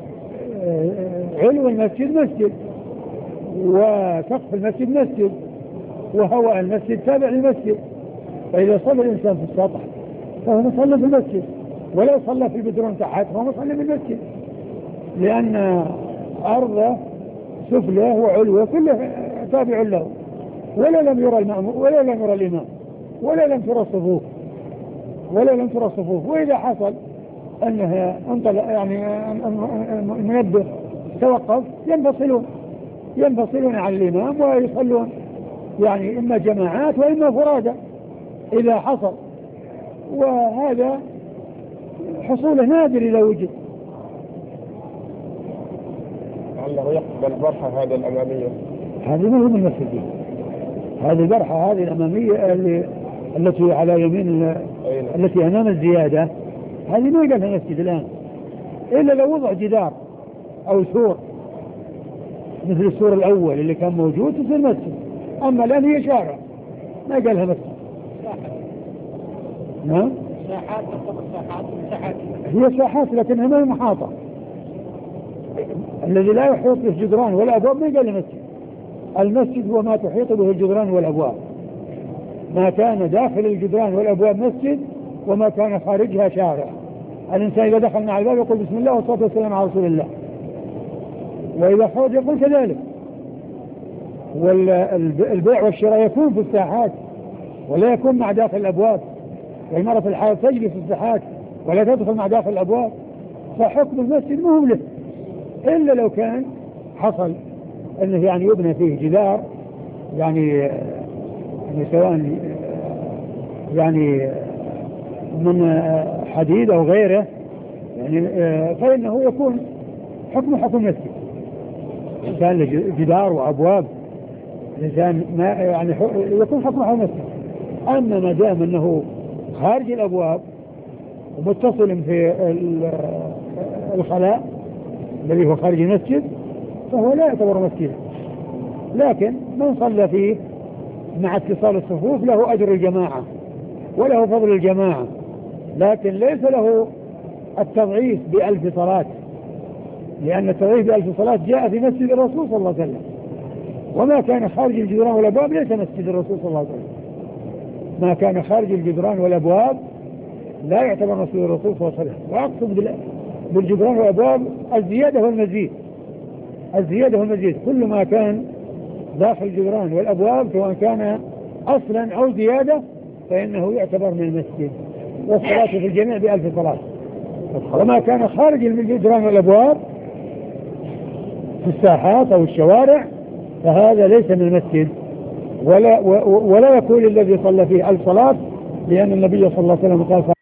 المسجد مسجد، وسقف المسجد مسجد، وهواء المسجد تابع للمسجد. فإذا صلى الإنسان في السطح فهو مصلى في المسجد، ولو صلى في البدرون تحت فهو مصلى في المسجد، لأن أرضه سفله وعلوه كله تابع له، ولا لم يرى المأموم ولا لم يرى الإمام ولا لم ترى الصفوف. وإذا حصل أنها انطلق يعني المنبه توقف ينفصلون عن الإمام ويصلون يعني إما جماعات وإما فرادى إذا حصل، وهذا حصوله نادر إذا وجد.
لعله يقبل البرحة هذه الأمامية،
هذه ما هو من المسجد، هذه البرحة هذه الأمامية التي على يمين التي أمام الزيادة، هذه ما يقالها مسجد الآن إلا لو وضع جدار أو سور مثل السور الأول اللي كان موجود في المسجد، أما الآن هي شارع ما قالها مسجد. نعم هي ساحات لكنها ما هي محاطة. الذي لا يحيط به الجدران والأبواب ما قال مسجد. المسجد هو ما تحيط به الجدران والأبواب، ما كان داخل الجدران والأبواب مسجد وما كان خارجها شارع. الإنسان إذا دخل مع الباب يقول بسم الله والصلاة والسلام على رسول الله، وإذا خرج يقول كذلك. والبيع والشراء يكون في الساحات ولا يكون مع داخل الأبواب، والمرأة في الحال تجلس في الساحات ولا تدخل مع داخل الأبواب. فحكم المسجد ما هو له إلا لو كان حصل أنه يعني يبنى فيه جدار يعني سواء يعني من حديد أو غيره يعني فإنه يكون حكم مسجد. كان له جدار وأبواب الإنسان ما يعني يكون حكم مسجد. أما ما دام أنه خارج الأبواب ومتصل في الخلاء الذي هو خارج المسجد فهو لا يعتبر مسجدا، لكن من صلى فيه مع اتصال الصفوف له أجر الجماعة وله فضل الجماعة، لكن ليس له التضعيف ب1000 صلاة، لأن التضعيف ب1000 صلاة جاء في مسجد الرسول صلى الله عليه وسلم، وما كان خارج الجدران والأبواب ليس مسجد الرسول صلى الله عليه وسلم. ما كان خارج الجدران والأبواب لا يعتبر مسجد الرسول صلى الله عليه وسلم. وأقصد بالجدران والأبواب الزيادة والمزيد، كل ما كان داخل الجدران والأبواب سواء كان أصلا أو زيادة فإنه يعتبر من المسجد، والصلاة في الجميع ب1000 صلاة. وما كان خارج الجدران والأبواب في الساحات أو الشوارع فهذا ليس من المسجد ولا يكون الذي صلى فيه 1000 صلاة، لأن النبي صلى الله عليه وسلم قال